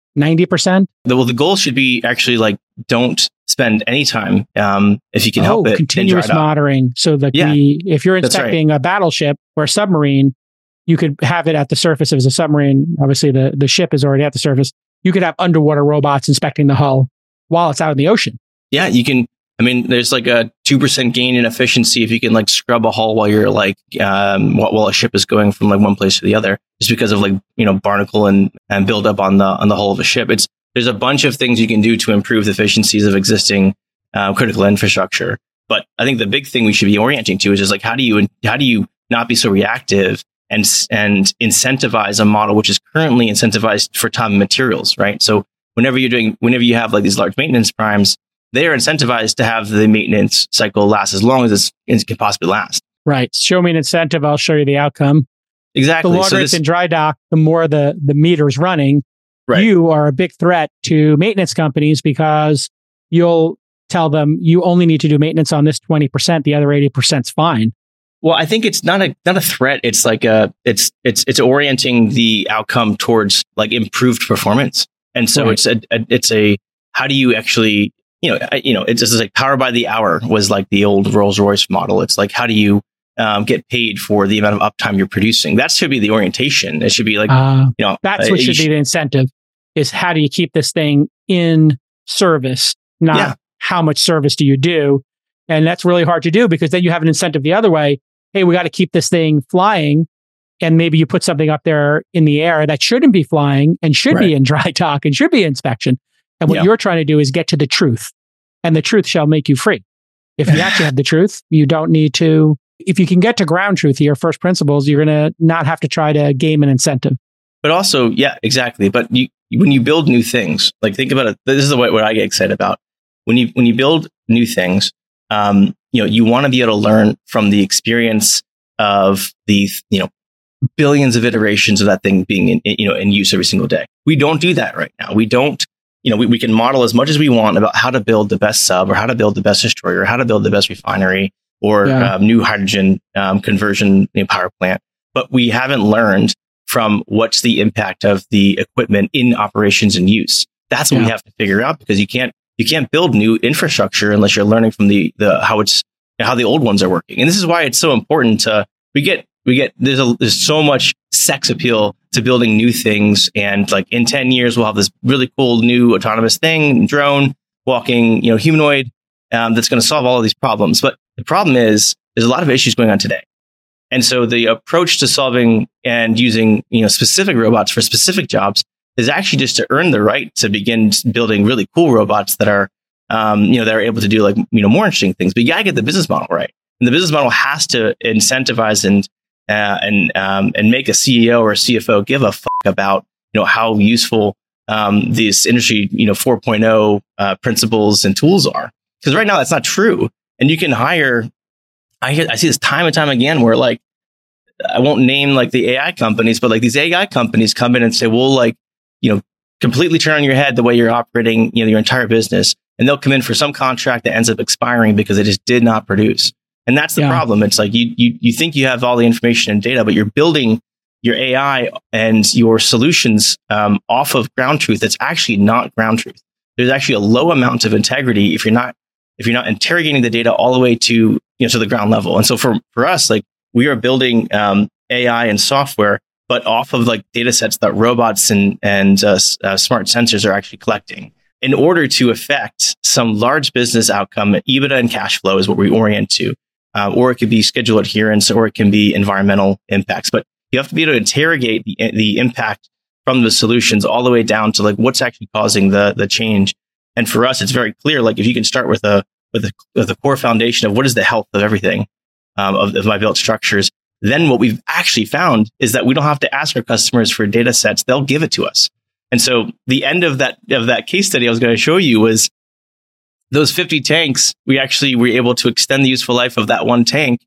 90%? Well, the goal should be actually like don't spend any time if you can help it. Continuous monitoring. So that if you're inspecting a battleship or a submarine, you could have it at the surface. If it's a submarine, obviously the ship is already at the surface. You could have underwater robots inspecting the hull while it's out in the ocean. Yeah, you can. I mean, there's like a 2% gain in efficiency if you can like scrub a hull while you're like, while a ship is going from like one place to the other, just because of like, barnacle and build up on the hull of a ship. There's a bunch of things you can do to improve the efficiencies of existing critical infrastructure. But I think the big thing we should be orienting to is just like, how do you not be so reactive and incentivize a model which is currently incentivized for time and materials, right? So whenever you have like these large maintenance primes, they are incentivized to have the maintenance cycle last as long as it can possibly last. Right. Show me an incentive, I'll show you the outcome. Exactly. The longer it's in dry dock, the more the meter's running. Right. You are a big threat to maintenance companies because you'll tell them you only need to do maintenance on this 20%, the other 80% is fine. Well, I think it's not a threat. It's like it's orienting the outcome towards like improved performance. And so it's a how do you actually it's just like power by the hour was like the old Rolls-Royce model. It's like, how do you get paid for the amount of uptime you're producing? That should be the orientation. It should be like, that's what should be the incentive is how do you keep this thing in service, not how much service do you do? And that's really hard to do because then you have an incentive the other way. Hey, we got to keep this thing flying. And maybe you put something up there in the air that shouldn't be flying and should be in dry dock and should be inspection. And what you're trying to do is get to the truth, and the truth shall make you free. If you actually have the truth, you don't need to. If you can get to ground truth here, first principles, you're going to not have to try to game an incentive. But also, yeah, exactly. But when you build new things, like think about it. This is what I get excited about. When you build new things, you want to be able to learn from the experience of the billions of iterations of that thing being in use every single day. We don't do that right now. We don't. We can model as much as we want about how to build the best sub or how to build the best destroyer or how to build the best refinery or new hydrogen conversion power plant. But we haven't learned from what's the impact of the equipment in operations and use. That's what we have to figure out because you can't build new infrastructure unless you're learning from how the old ones are working. And this is why it's so important there's so much sex appeal to building new things. And like in 10 years, we'll have this really cool new autonomous thing, drone, walking, humanoid, that's going to solve all of these problems. But the problem is there's a lot of issues going on today. And so the approach to solving and using, specific robots for specific jobs is actually just to earn the right to begin building really cool robots that are that are able to do like, more interesting things. But you got to get the business model right. And the business model has to incentivize and make a CEO or a CFO give a fuck about, how useful these industry, 4.0 principles and tools are. Because right now that's not true. And you can hire, I see this time and time again where like, I won't name like the AI companies, but like these AI companies come in and say, well, like, completely turn on your head the way you're operating, your entire business. And they'll come in for some contract that ends up expiring because it just did not produce. And that's the problem. It's like you think you have all the information and data, but you're building your AI and your solutions off of ground truth. That's actually not ground truth. There's actually a low amount of integrity if you're not interrogating the data all the way to to the ground level. And so for us, like we are building AI and software, but off of like data sets that robots and smart sensors are actually collecting. In order to affect some large business outcome, EBITDA and cash flow is what we orient to. Or it could be schedule adherence, or it can be environmental impacts. But you have to be able to interrogate the impact from the solutions all the way down to like what's actually causing the change. And for us, it's very clear. Like if you can start with a core foundation of what is the health of everything of my built structures, then what we've actually found is that we don't have to ask our customers for data sets; they'll give it to us. And so the end of that case study I was going to show you was those 50 tanks. We actually were able to extend the useful life of that one tank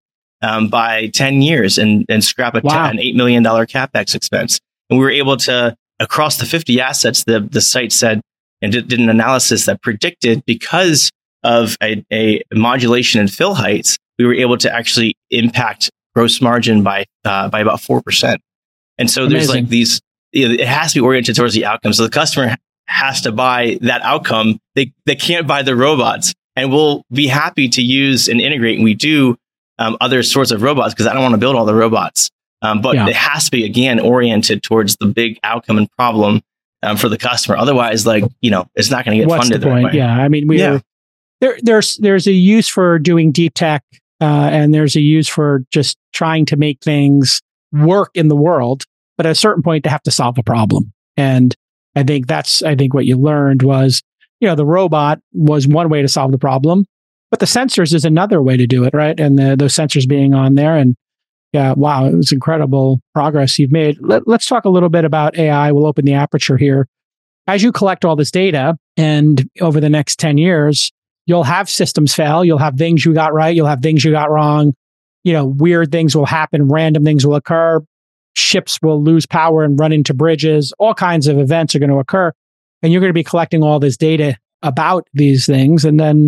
by 10 years and scrap an $8 million CapEx expense. And we were able to, across the 50 assets, the site said and did an analysis that predicted, because of a modulation in fill heights, we were able to actually impact gross margin by about 4%. And so there's like these, it has to be oriented towards the outcome. So the customer has to buy that outcome. They can't buy the robots, and we'll be happy to use and integrate. And we do other sorts of robots because I don't want to build all the robots. But it has to be, again, oriented towards the big outcome and problem for the customer. Otherwise, like, it's not going to get funded. What's the point? Yeah. I mean, there's a use for doing deep tech, and there's a use for just trying to make things work in the world. But at a certain point, they have to solve a problem. And I think what you learned was, the robot was one way to solve the problem, but the sensors is another way to do it, right? And those sensors being on there, and it was incredible progress you've made. Let's talk a little bit about AI. We'll open the aperture here. As you collect all this data, and over the next 10 years, you'll have systems fail. You'll have things you got right. You'll have things you got wrong. Weird things will happen. Random things will occur. Ships will lose power and run into bridges. All kinds of events are going to occur. And you're going to be collecting all this data about these things. And then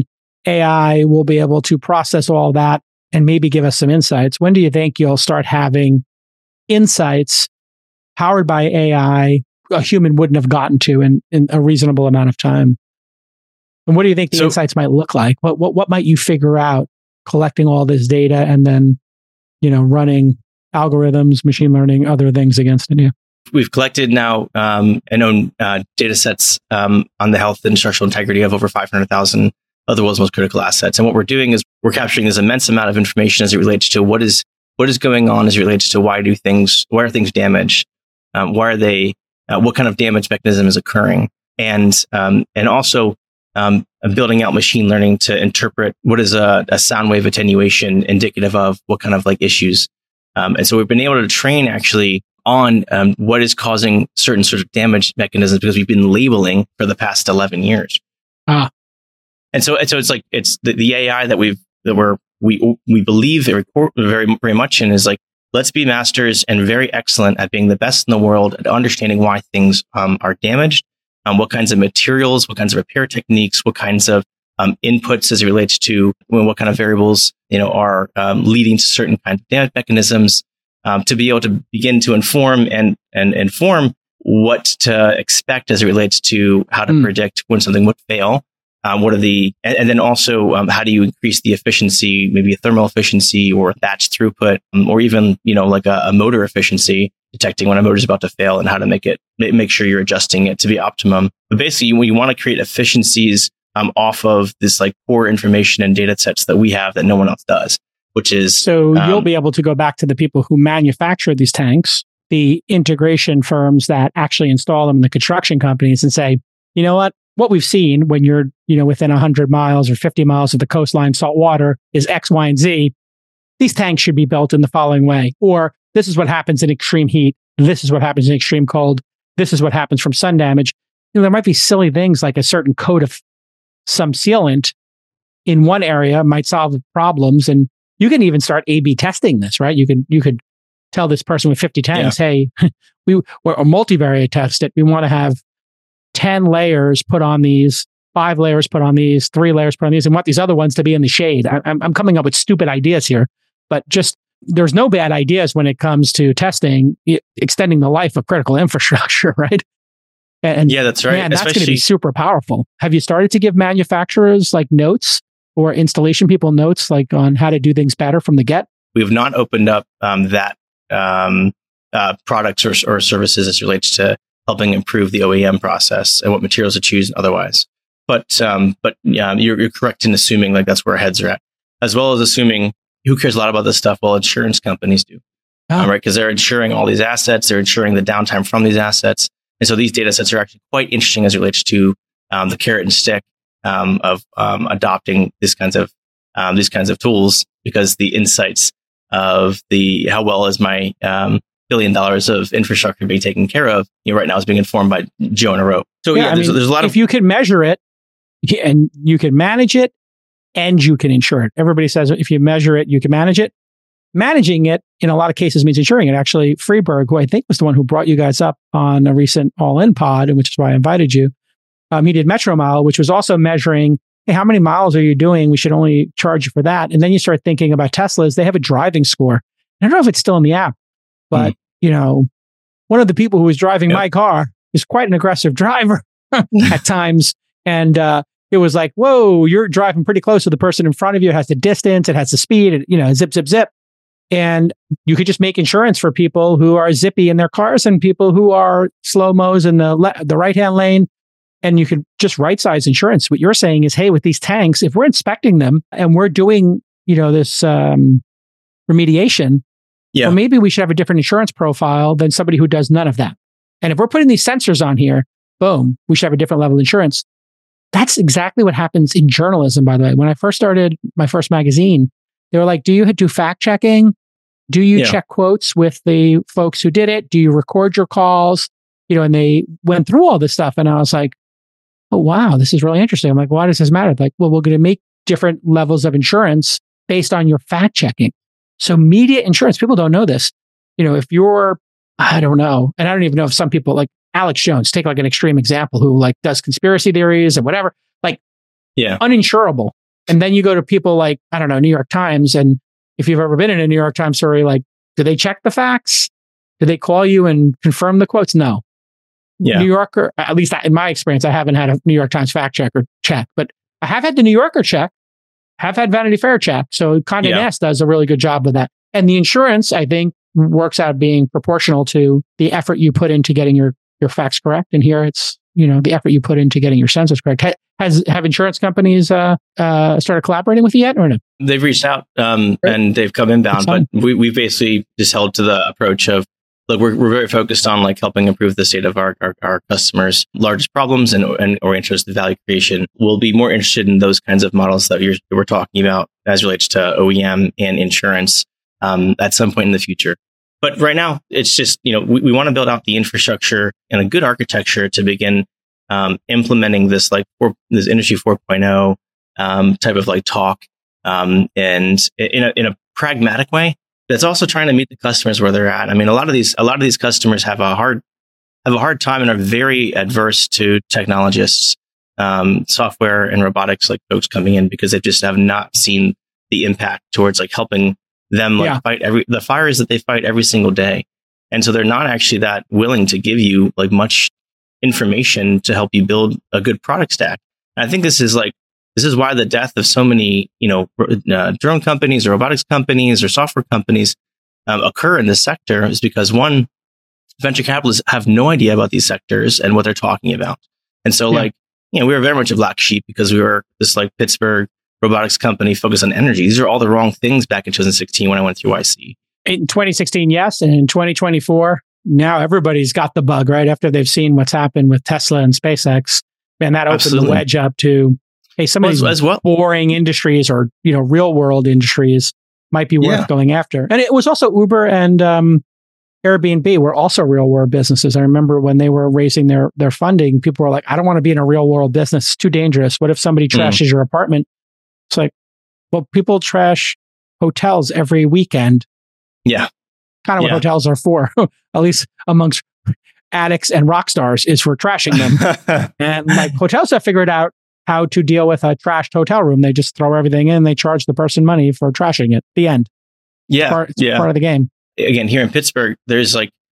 AI will be able to process all that and maybe give us some insights. When do you think you'll start having insights powered by AI a human wouldn't have gotten to in a reasonable amount of time? And what do you think the insights might look like? What might you figure out collecting all this data and then, running algorithms, machine learning, other things against it? Yeah. We've collected now and own data sets on the health and structural integrity of over 500,000 of the world's most critical assets. And what we're doing is we're capturing this immense amount of information as it relates to what is going on as it relates to why are things damaged? Why are they? What kind of damage mechanism is occurring? And also building out machine learning to interpret what is a sound wave attenuation indicative of what kind of like issues. And so we've been able to train actually on what is causing certain sort of damage mechanisms because we've been labeling for the past 11 years. And so it's like it's the AI that we believe very very much in is like, let's be masters and very excellent at being the best in the world at understanding why things are damaged, what kinds of materials, what kinds of repair techniques, what kinds of inputs as it relates to what kind of variables are leading to certain kinds of damage mechanisms, to be able to begin to inform and inform what to expect as it relates to how to predict when something would fail. And then also how do you increase the efficiency, maybe a thermal efficiency or batch throughput, or even like a motor efficiency, detecting when a motor is about to fail and how to make sure you're adjusting it to be optimum. But basically, when you want to create efficiencies off of this like core information and data sets that we have that no one else does, which is you'll be able to go back to the people who manufacture these tanks, the integration firms that actually install them, and the construction companies, and say, you know what? what we've seen when you're, within 100 miles or 50 miles of the coastline, salt water is X, Y, and Z. These tanks should be built in the following way. Or this is what happens in extreme heat. This is what happens in extreme cold. This is what happens from sun damage. There might be silly things like a certain coat of some sealant in one area might solve problems. And you can even start A/B testing this, right? You could tell this person with 50 tanks, hey, we're multivariate test it. We want to have 10 layers put on these, 5 layers put on these, 3 layers put on these, and want these other ones to be in the shade. I'm coming up with stupid ideas here, but just there's no bad ideas when it comes to testing, extending the life of critical infrastructure, right? And yeah, that's right. Man, that's going to be super powerful. Have you started to give manufacturers like notes or installation people notes like on how to do things better from the get? We have not opened up that products or services as it relates to helping improve the OEM process and what materials to choose and otherwise. But you're correct in assuming like that's where our heads are at, as well as assuming who cares a lot about this stuff? Well, insurance companies do, right? Because they're insuring all these assets, they're insuring the downtime from these assets, and so these data sets are actually quite interesting as it relates to the carrot and stick of adopting these kinds of tools, because the insights of how well is my $1 billion of infrastructure being taken care of, right now is being informed by Joe in a row. So there's a lot of. If you can measure it and you can manage it and you can insure it. Everybody says if you measure it, you can manage it. Managing it in a lot of cases means insuring it. Actually, Freeberg, who I think was the one who brought you guys up on a recent All-In pod, and which is why I invited you, he did Metromile, which was also measuring, hey, how many miles are you doing? We should only charge you for that. And then you start thinking about Teslas. They have a driving score. I don't know if it's still in the app, but one of the people who was driving my car is quite an aggressive driver at times. And it was like, whoa, you're driving pretty close to the person in front of you. It has the distance, it has the speed, zip, zip, zip. And you could just make insurance for people who are zippy in their cars and people who are slow-mos in the right-hand lane. And you could just right-size insurance. What you're saying is, hey, with these tanks, if we're inspecting them and we're doing, this remediation, well, maybe we should have a different insurance profile than somebody who does none of that. And if we're putting these sensors on here, boom, we should have a different level of insurance. That's exactly what happens in journalism, by the way. When I first started my first magazine, they were like, do you do fact checking? Do you check quotes with the folks who did it? Do you record your calls? And they went through all this stuff. And I was like, oh, wow, this is really interesting. I'm like, why does this matter? Like, well, we're going to make different levels of insurance based on your fact checking. So media insurance, people don't know this. If you're, I don't know. And I don't even know if some people like Alex Jones, take like an extreme example, who like does conspiracy theories and whatever, like uninsurable. And then you go to people like, I don't know, New York Times. And if you've ever been in a New York Times story, like, do they check the facts? Do they call you and confirm the quotes? No. Yeah. New Yorker, at least in my experience, I haven't had a New York Times fact checker check, but I have had the New Yorker check, have had Vanity Fair check. So Condé Nast does a really good job of that. And the insurance, I think, works out being proportional to the effort you put into getting your facts correct. And here it's, the effort you put into getting your census correct. Have insurance companies started collaborating with you yet or no? They've reached out and they've come inbound, but we basically just held to the approach of, look, we're very focused on like helping improve the state of our customers' largest problems and orient us to value creation. We'll be more interested in those kinds of models that we're talking about as relates to OEM and insurance at some point in the future. But right now, it's just, we want to build out the infrastructure and a good architecture to begin implementing this this industry 4.0 type of like talk and in a pragmatic way. That's also trying to meet the customers where they're at. I mean, a lot of these customers have a hard time and are very adverse to technologists, software and robotics like folks coming in, because they just have not seen the impact towards like helping them fight the fires that they fight every single day. And so they're not actually that willing to give you like much information to help you build a good product stack. And I think this is why the death of so many, drone companies or robotics companies or software companies occur in this sector, is because one, venture capitalists have no idea about these sectors and what they're talking about. And so we were very much a black sheep because we were this like Pittsburgh robotics company focused on energy. These are all the wrong things back in 2016 when I went through YC. In 2016, yes. And in 2024, now everybody's got the bug, right? After they've seen what's happened with Tesla and SpaceX. And that opened Absolutely. the wedge up to, hey, some of these as well. boring industries or, real world industries might be worth going after. And it was also Uber and Airbnb were also real world businesses. I remember when they were raising their funding, people were like, I don't want to be in a real world business. It's too dangerous. What if somebody trashes your apartment? It's like, well, people trash hotels every weekend. Yeah. Kind of what hotels are for, at least amongst addicts and rock stars, is for trashing them. And like hotels have figured out how to deal with a trashed hotel room. They just throw everything in. They charge the person money for trashing it. The end. Yeah. It's part of the game. Again, here in Pittsburgh, there's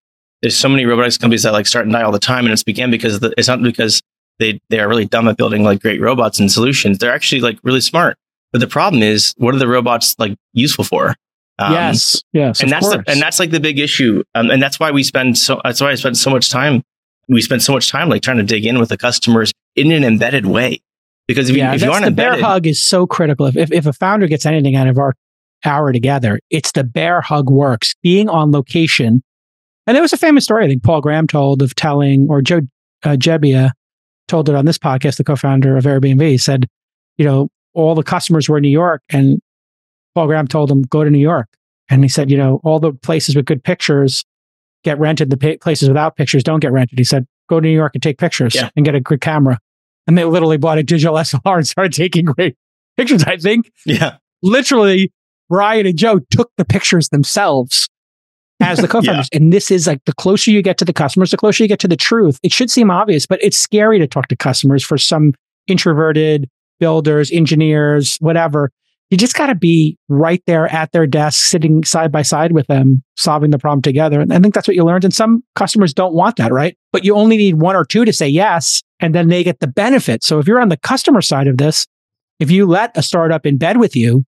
so many robotics companies that like start and die all the time. And it's began because it's not because they are really dumb at building like great robots and solutions. They're actually like really smart. But the problem is, what are the robots like useful for? Yes, and that's like the big issue. And that's why I spend so much time. We spend so much time like trying to dig in with the customers in an embedded way. Because if you aren't the embedded, bear hug is so critical. If a founder gets anything out of our hour together, it's the bear hug works. Being on location. And there was a famous story I think Paul Graham told of telling, or Joe Gebbia told it on this podcast, the co-founder of Airbnb. He said, all the customers were in New York, and Paul Graham told them, go to New York. And he said, all the places with good pictures get rented. The places without pictures don't get rented. He said, go to New York and take pictures and get a good camera. And they literally bought a digital SLR and started taking great pictures, I think. Yeah. Literally, Brian and Joe took the pictures themselves as the co-founders. And this is like, the closer you get to the customers, the closer you get to the truth. It should seem obvious, but it's scary to talk to customers for some introverted builders, engineers, whatever. You just got to be right there at their desk, sitting side by side with them, solving the problem together. And I think that's what you learned. And some customers don't want that, right? But you only need one or two to say yes, and then they get the benefit. So if you're on the customer side of this, if you let a startup embed with you,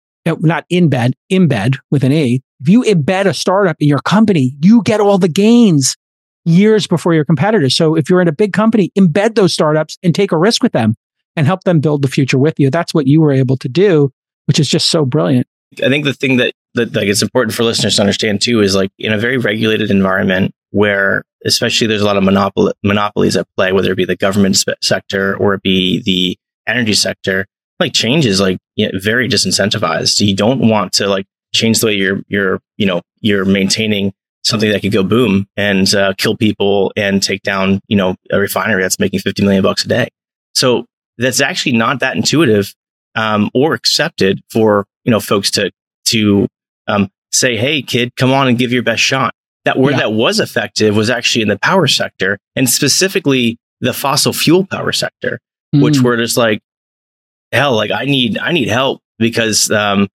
not embed with an E, if you embed a startup in your company, you get all the gains years before your competitors. So if you're in a big company, embed those startups and take a risk with them and help them build the future with you. That's what you were able to do, which is just so brilliant. I think the thing that like it's important for listeners to understand too is like in a very regulated environment where especially there's a lot of monopolies at play, whether it be the government sector or it be the energy sector, like change is like very disincentivized. So you don't want to like change the way you're maintaining something that could go boom and kill people and take down, a refinery that's making $50 million a day. So that's actually not that intuitive or accepted for folks to say, "Hey, kid, come on and give your best shot." That was effective was actually in the power sector, and specifically the fossil fuel power sector, which were just like, hell, like I need help because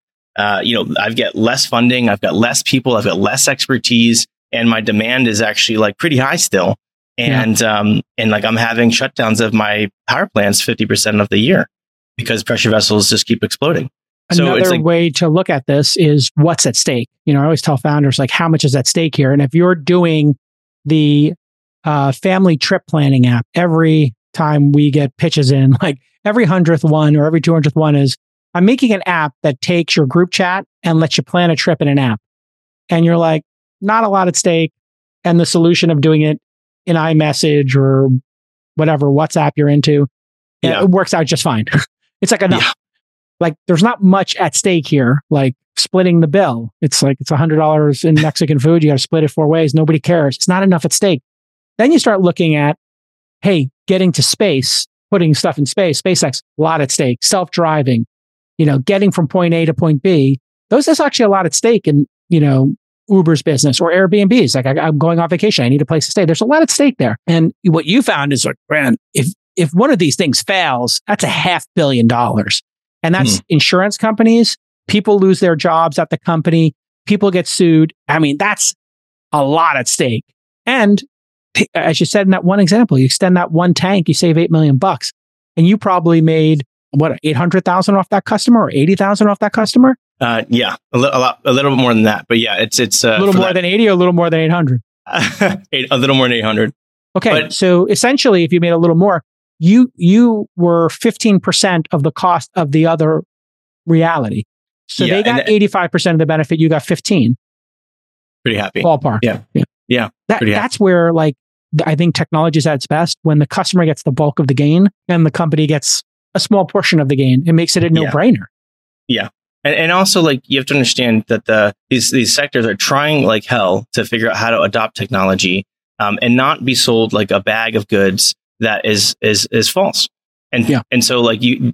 I've got less funding, I've got less people, I've got less expertise, and my demand is actually like pretty high still. And like I'm having shutdowns of my power plants 50% of the year because pressure vessels just keep exploding. Another way to look at this is what's at stake. I always tell founders, like, how much is at stake here? And if you're doing the family trip planning app, every time we get pitches in, like every 100th one or every 200th one is, I'm making an app that takes your group chat and lets you plan a trip in an app. And you're like, not a lot at stake. And the solution of doing it in iMessage or whatever WhatsApp you're into, it works out just fine. It's like enough. Like there's not much at stake here, like splitting the bill. It's like it's $100 in Mexican food. You got to split it 4 ways. Nobody cares. It's not enough at stake. Then you start looking at, hey, getting to space, putting stuff in space, SpaceX, a lot at stake, self-driving, getting from point A to point B. There's actually a lot at stake in, Uber's business or Airbnb's. Like I'm going on vacation. I need a place to stay. There's a lot at stake there. And what you found is like, man, if one of these things fails, that's $500 million. And that's insurance companies. People lose their jobs at the company. People get sued. I mean, that's a lot at stake. And as you said in that one example, you extend that one tank, you save $8 million. And you probably made, $800,000 off that customer or $80,000 off that customer? A little bit more than that. But yeah, it's a little more than 80 or a little more than 800? A little more than 800. Okay. So essentially, if you made a little more, you were 15% of the cost of the other reality. So they got 85% of the benefit. You got 15. Pretty happy. Ballpark. Yeah. Pretty happy. That's where like I think technology is at its best when the customer gets the bulk of the gain and the company gets a small portion of the gain. It makes it a no-brainer. Yeah. And also, like, you have to understand that these sectors are trying like hell to figure out how to adopt technology and not be sold like a bag of goods that is false. And so like you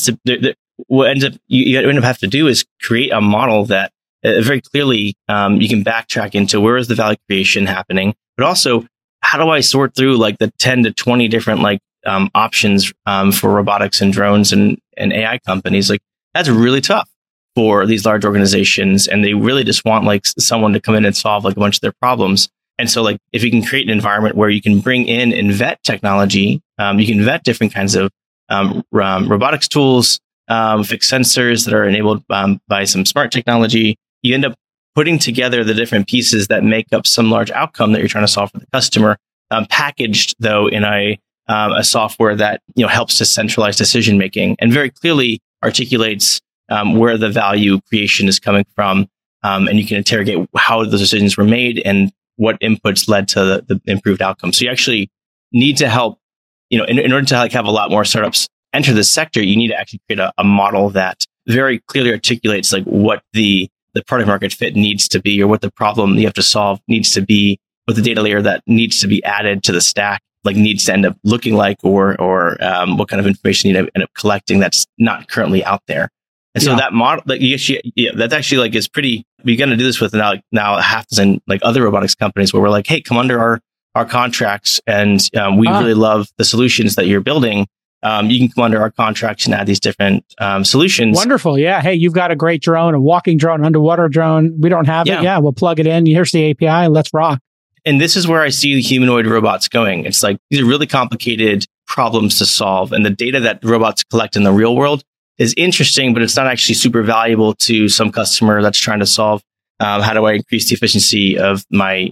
end up have to do is create a model that very clearly you can backtrack into where is the value creation happening, but also how do I sort through like the 10 to 20 different like options for robotics and drones and AI companies. Like that's really tough for these large organizations, and they really just want like someone to come in and solve like a bunch of their problems. And so like if you can create an environment where you can bring in and vet technology, you can vet different kinds of robotics tools, fixed sensors that are enabled by some smart technology, you end up putting together the different pieces that make up some large outcome that you're trying to solve for the customer, packaged though in a software that helps to centralize decision making and very clearly articulates where the value creation is coming from, and you can interrogate how those decisions were made and what inputs led to the improved outcome. So you actually need to help, in order to like have a lot more startups enter this sector, you need to actually create a model that very clearly articulates like what the product market fit needs to be, or what the problem you have to solve needs to be, what the data layer that needs to be added to the stack like needs to end up looking like, or what kind of information you need to end up collecting that's not currently out there. And so that model, like, that's actually like is pretty. We're going to do this with now a half dozen like other robotics companies where we're like, hey, come under our contracts, and we really love the solutions that you're building. You can come under our contracts and add these different solutions. Wonderful. Yeah. Hey, you've got a great drone, a walking drone, underwater drone. We don't have it. Yeah, we'll plug it in. Here's the API. Let's rock. And this is where I see the humanoid robots going. It's like these are really complicated problems to solve. And the data that robots collect in the real world is interesting, but it's not actually super valuable to some customer that's trying to solve how do I increase the efficiency of my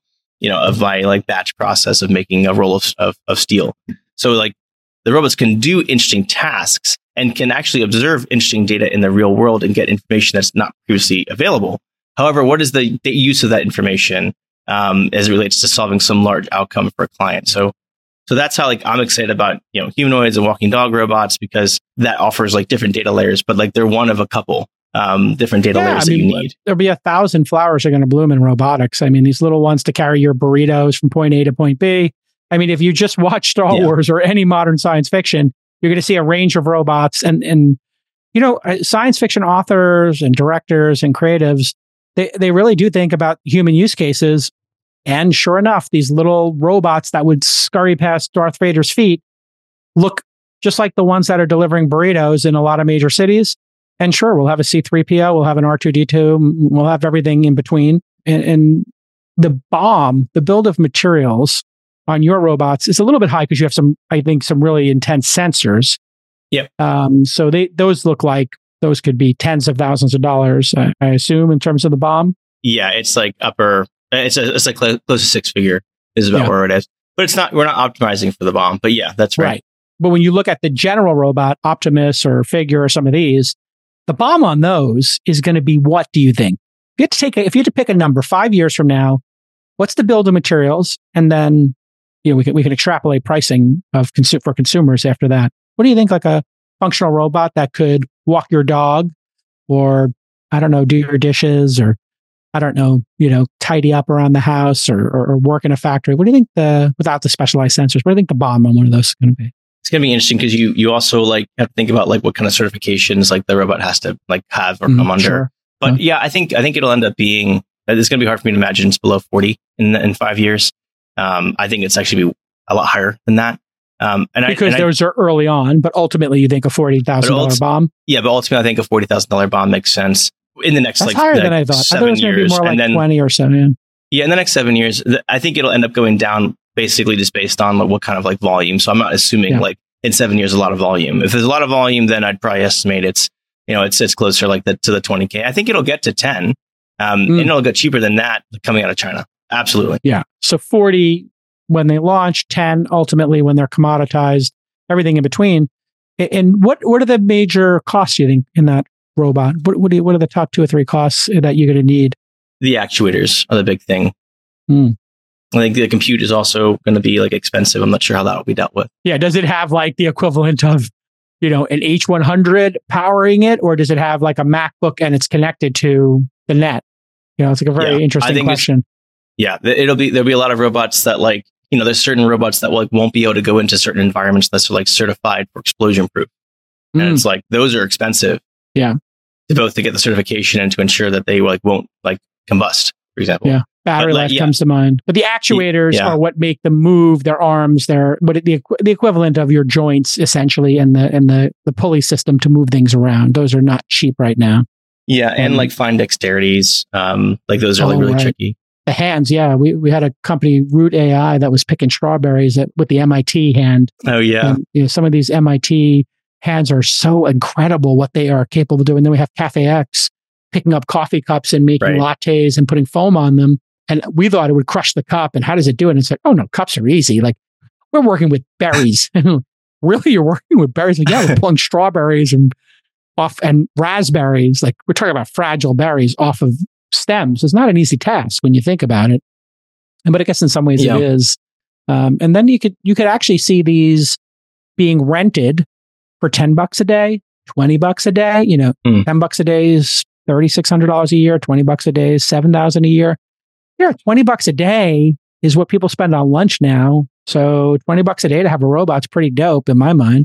like batch process of making a roll of steel. So like the robots can do interesting tasks and can actually observe interesting data in the real world and get information that's not previously available. However, what is the use of that information as it relates to solving some large outcome for a client? So that's how like I'm excited about humanoids and walking dog robots, because that offers like different data layers, but like they're one of a couple different data layers that you need. There'll be 1,000 flowers are going to bloom in robotics. I mean, these little ones to carry your burritos from point A to point B. I mean, if you just watch Star Wars or any modern science fiction, you're going to see a range of robots and science fiction authors and directors and creatives, they really do think about human use cases. And sure enough, these little robots that would scurry past Darth Vader's feet look just like the ones that are delivering burritos in a lot of major cities. And sure, we'll have a C-3PO, we'll have an R2-D2, we'll have everything in between. And the build of materials on your robots is a little bit high because you have some really intense sensors. Yep. So those look like those could be tens of thousands of dollars, I assume, in terms of the BOM. Yeah, it's like it's like close to six figure is about where it is. But it's not, we're not optimizing for the BOM. But yeah, that's right. But when you look at the general robot, Optimus or Figure or some of these, the BOM on those is going to be, what do you think? If you had to pick a number 5 years from now, what's the build of materials? And then we can extrapolate pricing for consumers after that. What do you think, like a functional robot that could walk your dog, or I don't know, do your dishes, or I don't know, tidy up around the house, or work in a factory? What do you think without the specialized sensors, what do you think the BOM on one of those is going to be? It's going to be interesting because you also like have to think about like what kind of certifications like the robot has to like have or come under. Sure. But I think it'll end up being, it's going to be hard for me to imagine it's below 40 in 5 years. I think it's actually be a lot higher than that. Because those are early on, but ultimately you think a $40,000 BOM? Yeah, but ultimately I think a $40,000 BOM makes sense in the next That's higher than I thought. I thought it was going to be more like 20 or so. Yeah, in the next 7 years, I think it'll end up going down basically just based on what kind of like volume. So I'm not assuming like in 7 years a lot of volume. If there's a lot of volume, then I'd probably estimate it's closer like to the 20K. I think it'll get to 10, and it'll get cheaper than that coming out of China. Absolutely. Yeah. So 40 when they launch, 10 ultimately when they're commoditized, everything in between. And what are the major costs you think in that robot? What are the top 2 or 3 costs that you're going to need? The actuators are the big thing. I think the compute is also going to be like expensive. I'm not sure how that will be dealt with. Yeah. Does it have like the equivalent of, an H100 powering it, or does it have like a MacBook and it's connected to the net? It's like a very interesting question. There'll be a lot of robots that like, there's certain robots that won't be able to go into certain environments unless they're like certified for explosion proof. And it's like, those are expensive. Yeah. To get the certification and to ensure that they won't combust, for example. Yeah. Battery life comes to mind. But the actuators are what make them move, their arms, the equivalent of your joints, essentially, and the pulley system to move things around. Those are not cheap right now. Yeah, and like fine dexterities. Those are really tricky. The hands, we had a company, Root AI, that was picking strawberries with the MIT hand. Oh yeah. And, some of these MIT hands are so incredible what they are capable of doing. Then we have Cafe X picking up coffee cups and making lattes and putting foam on them. And we thought it would crush the cup. And how does it do it? And it's like, oh no, cups are easy. Like, we're working with berries. Really, you're working with berries? Like, we're pulling strawberries and raspberries. Like, we're talking about fragile berries off of stems. It's not an easy task when you think about it. But I guess in some ways it is. And then you could actually see these being rented for $10 a day, $20 a day. $10 a day is $3,600 a year. $20 a day is $7,000 a year. Yeah, $20 a day is what people spend on lunch now. So $20 a day to have a robot's pretty dope in my mind.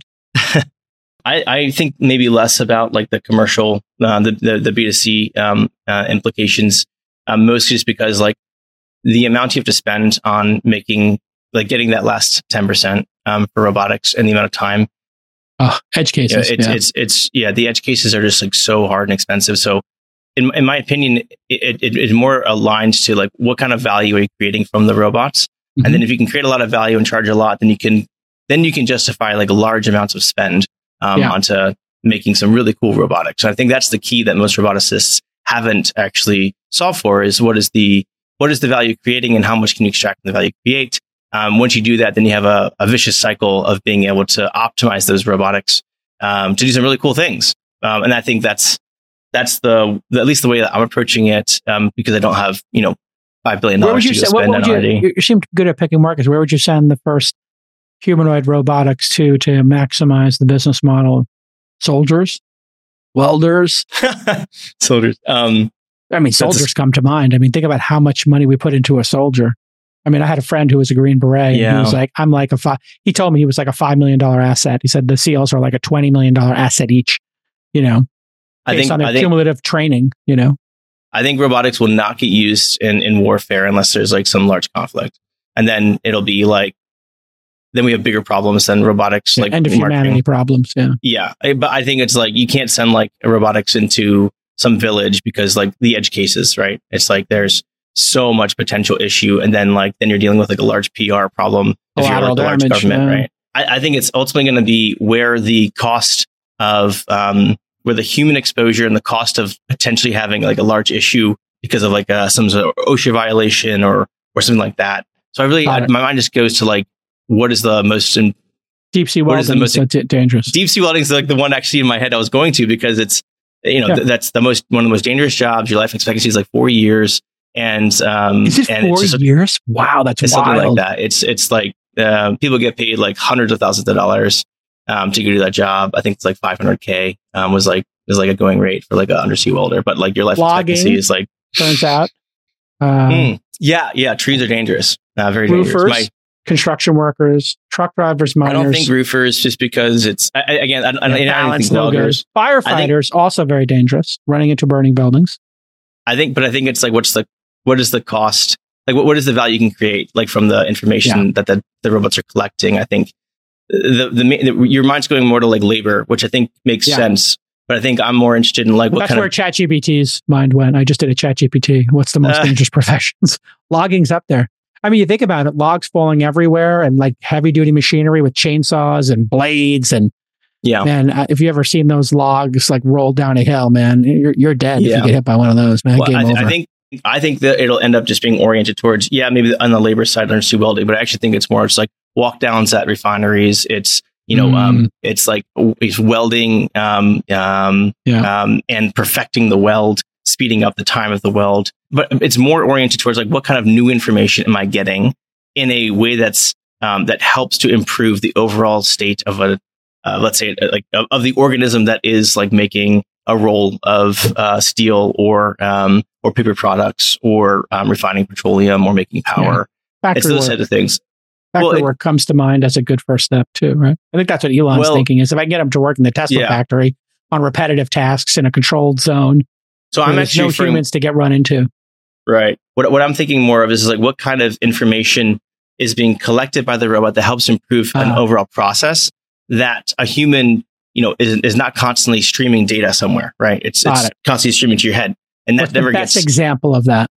I think maybe less about like the commercial, the B2C implications, mostly just because like the amount you have to spend on getting that last 10% for robotics and the amount of time. Edge cases. The edge cases are just like so hard and expensive. So in my opinion, it more aligns to like what kind of value are you creating from the robots, and then if you can create a lot of value and charge a lot, then you can justify like large amounts of spend onto making some really cool robotics. So I think that's the key that most roboticists haven't actually solved for: is what is the value creating and how much can you extract from the value create. Once you do that, then you have a vicious cycle of being able to optimize those robotics to do some really cool things. And I think that's at least the way that I'm approaching it, because I don't have, $5 billion to spend on R&D. You seem good at picking markets. Where would you send the first humanoid robotics to maximize the business model? Soldiers? Welders? Soldiers. Soldiers come to mind. Think about how much money we put into a soldier. I had a friend who was a Green Beret. Yeah. He was like, he told me he was like a $5 million asset. He said the SEALs are like a $20 million asset each, based on their cumulative training, I think robotics will not get used in warfare unless there's like some large conflict. And then it'll be like, then we have bigger problems than robotics. Yeah, end of humanity problems. Yeah. Yeah. But I think it's like, you can't send like robotics into some village because like the edge cases, right? It's like, there's so much potential issue. And then you're dealing with like a large PR problem if you're like a large government, right? I think it's ultimately going to be where the cost of, where the human exposure and the cost of potentially having like a large issue because of like some sort of OSHA violation or something like that. So my mind just goes to like, what is the most deep sea welding is dangerous? Deep sea welding is like the one actually in my head I was going to, because it's, that's one of the most dangerous jobs. Your life expectancy is like 4 years. And, is it 4 years? Wow. That's wild. Something like that. It's like, people get paid like hundreds of thousands of dollars to go do that job. I think it's like $500K was like a going rate for like an undersea welder, but like your life expectancy is like, turns out. Trees are dangerous. Very roofers, dangerous. Construction workers, truck drivers, miners. I don't think roofers, just because it's I don't think welders. Firefighters also very dangerous, running into burning buildings. I think it's like, what is the cost? Like what is the value you can create like from the information that the robots are collecting? I think your mind's going more to like labor, which I think makes sense. But I think I'm more interested in like that's where ChatGPT's mind went. I just did a ChatGPT. What's the most dangerous professions? Logging's up there. You think about it, logs falling everywhere and like heavy duty machinery with chainsaws and blades and if you ever seen those logs like roll down a hill, man, you're dead if you get hit by one of those, man. Game over. I think that it'll end up just being oriented towards maybe on the labor side undersea welding, but I actually think it's more just like walk downs at refineries. It's it's like it's welding and perfecting the weld speeding up the time of the weld, but it's more oriented towards like what kind of new information am I getting in a way that's that helps to improve the overall state of a let's say like of the organism that is like making a roll of steel or paper products or refining petroleum or making power. Yeah. It's those types of things. Factory work comes to mind as a good first step too, right? I think that's what Elon's thinking is if I can get him to work in the Tesla factory on repetitive tasks in a controlled zone. So I'm actually no humans to get run into. Right. What I'm thinking more of is like what kind of information is being collected by the robot that helps improve an overall process that a human, is not constantly streaming data somewhere, right? It's constantly streaming to your head. And that never gets... Best example of that.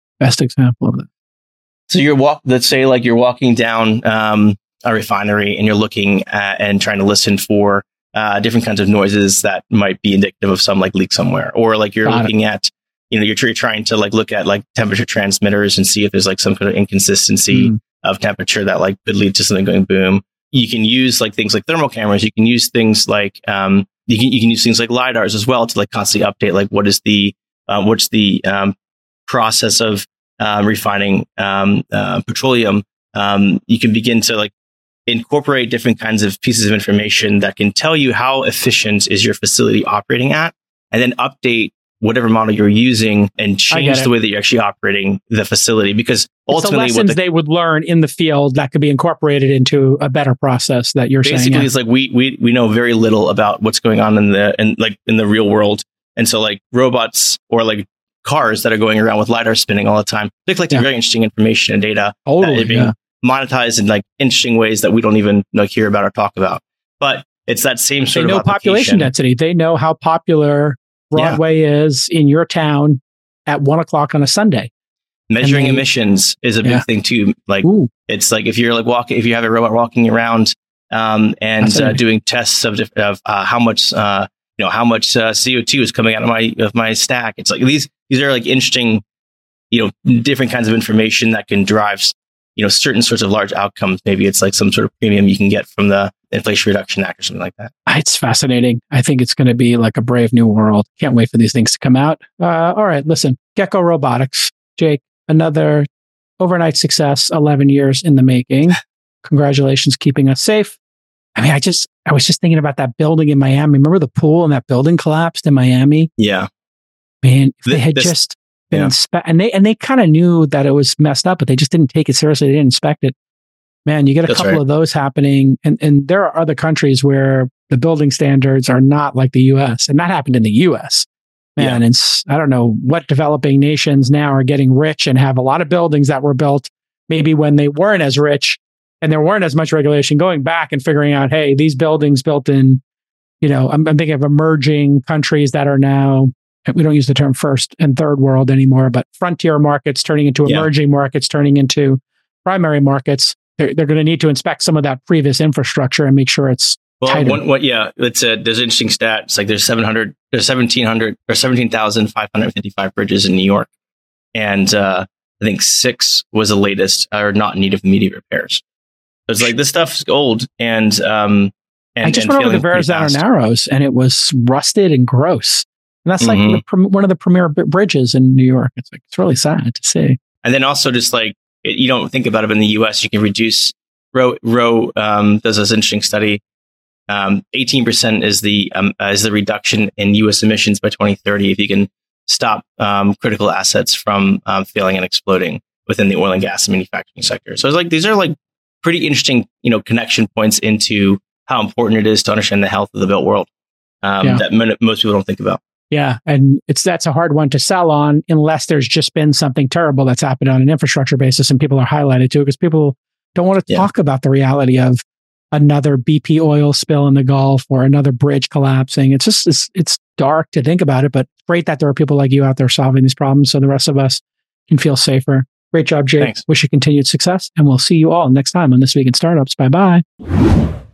So let's say like you're walking down a refinery and you're looking at and trying to listen for different kinds of noises that might be indicative of some like leak somewhere, or like you're looking at, you're trying to like look at like temperature transmitters and see if there's like some kind of inconsistency of temperature that like could lead to something going boom. You can use like things like thermal cameras. You can use things like you can use things like lidars as well to like constantly update like what's the process of refining petroleum. You can begin to like incorporate different kinds of pieces of information that can tell you how efficient is your facility operating at, and then update whatever model you're using and change the way that you're actually operating the facility. Because ultimately, it's the lessons they would learn in the field that could be incorporated into a better process that you're saying. Basically, it's like we know very little about what's going on in the real world, and so like robots or like cars that are going around with lidar spinning all the time, they're collecting very interesting information and data that is being monetized in like interesting ways that we don't even hear about or talk about. But it's that same sort of application. They know population density. They know how popular Broadway is in your town at 1:00 on a Sunday. Measuring emissions is a big thing too. Like it's like if you're like if you have a robot walking around and doing tests of how much CO2 is coming out of my stack. It's like these are like interesting, different kinds of information that can drive, certain sorts of large outcomes. Maybe it's like some sort of premium you can get from the Inflation Reduction Act or something like that. It's fascinating. I think it's going to be like a brave new world. Can't wait for these things to come out. All right, listen, Gecko Robotics, Jake, another overnight success, 11 years in the making. Congratulations, keeping us safe. I mean, I was just thinking about that building in Miami. Remember the pool and that building collapsed in Miami? Yeah. Man, if they had just been and they kind of knew that it was messed up, but they just didn't take it seriously. They didn't inspect it. Man, you get a couple of those happening. And there are other countries where the building standards are not like the US. And that happened in the US. Man, and I don't know what developing nations now are getting rich and have a lot of buildings that were built maybe when they weren't as rich. And there weren't as much regulation, going back and figuring out, hey, these buildings built in, I'm thinking of emerging countries that are now, we don't use the term first and third world anymore, but frontier markets turning into emerging markets, turning into primary markets. They're going to need to inspect some of that previous infrastructure and make sure it's tighter. There's an interesting stat. It's like there's 17,555 bridges in New York. And I think 6 was the latest are not in need of immediate repairs. It's like this stuff's old and I just went over the Verrazano Narrows and it was rusted and gross. And that's like one of the premier bridges in New York. It's really sad to see. And then also just like you don't think about it, but in the U.S. you can reduce. Roe does this interesting study. 18% is the reduction in U.S. emissions by 2030 if you can stop critical assets from failing and exploding within the oil and gas manufacturing sector. So it's like these are like pretty interesting, connection points into how important it is to understand the health of the built world that most people don't think about. Yeah, and that's a hard one to sell on unless there's just been something terrible that's happened on an infrastructure basis and people are highlighted to it because people don't want to talk about the reality of another BP oil spill in the Gulf or another bridge collapsing. It's just it's dark to think about it, but great that there are people like you out there solving these problems so the rest of us can feel safer. Great job, Jake. Thanks. Wish you continued success, and we'll see you all next time on This Week in Startups. Bye-bye.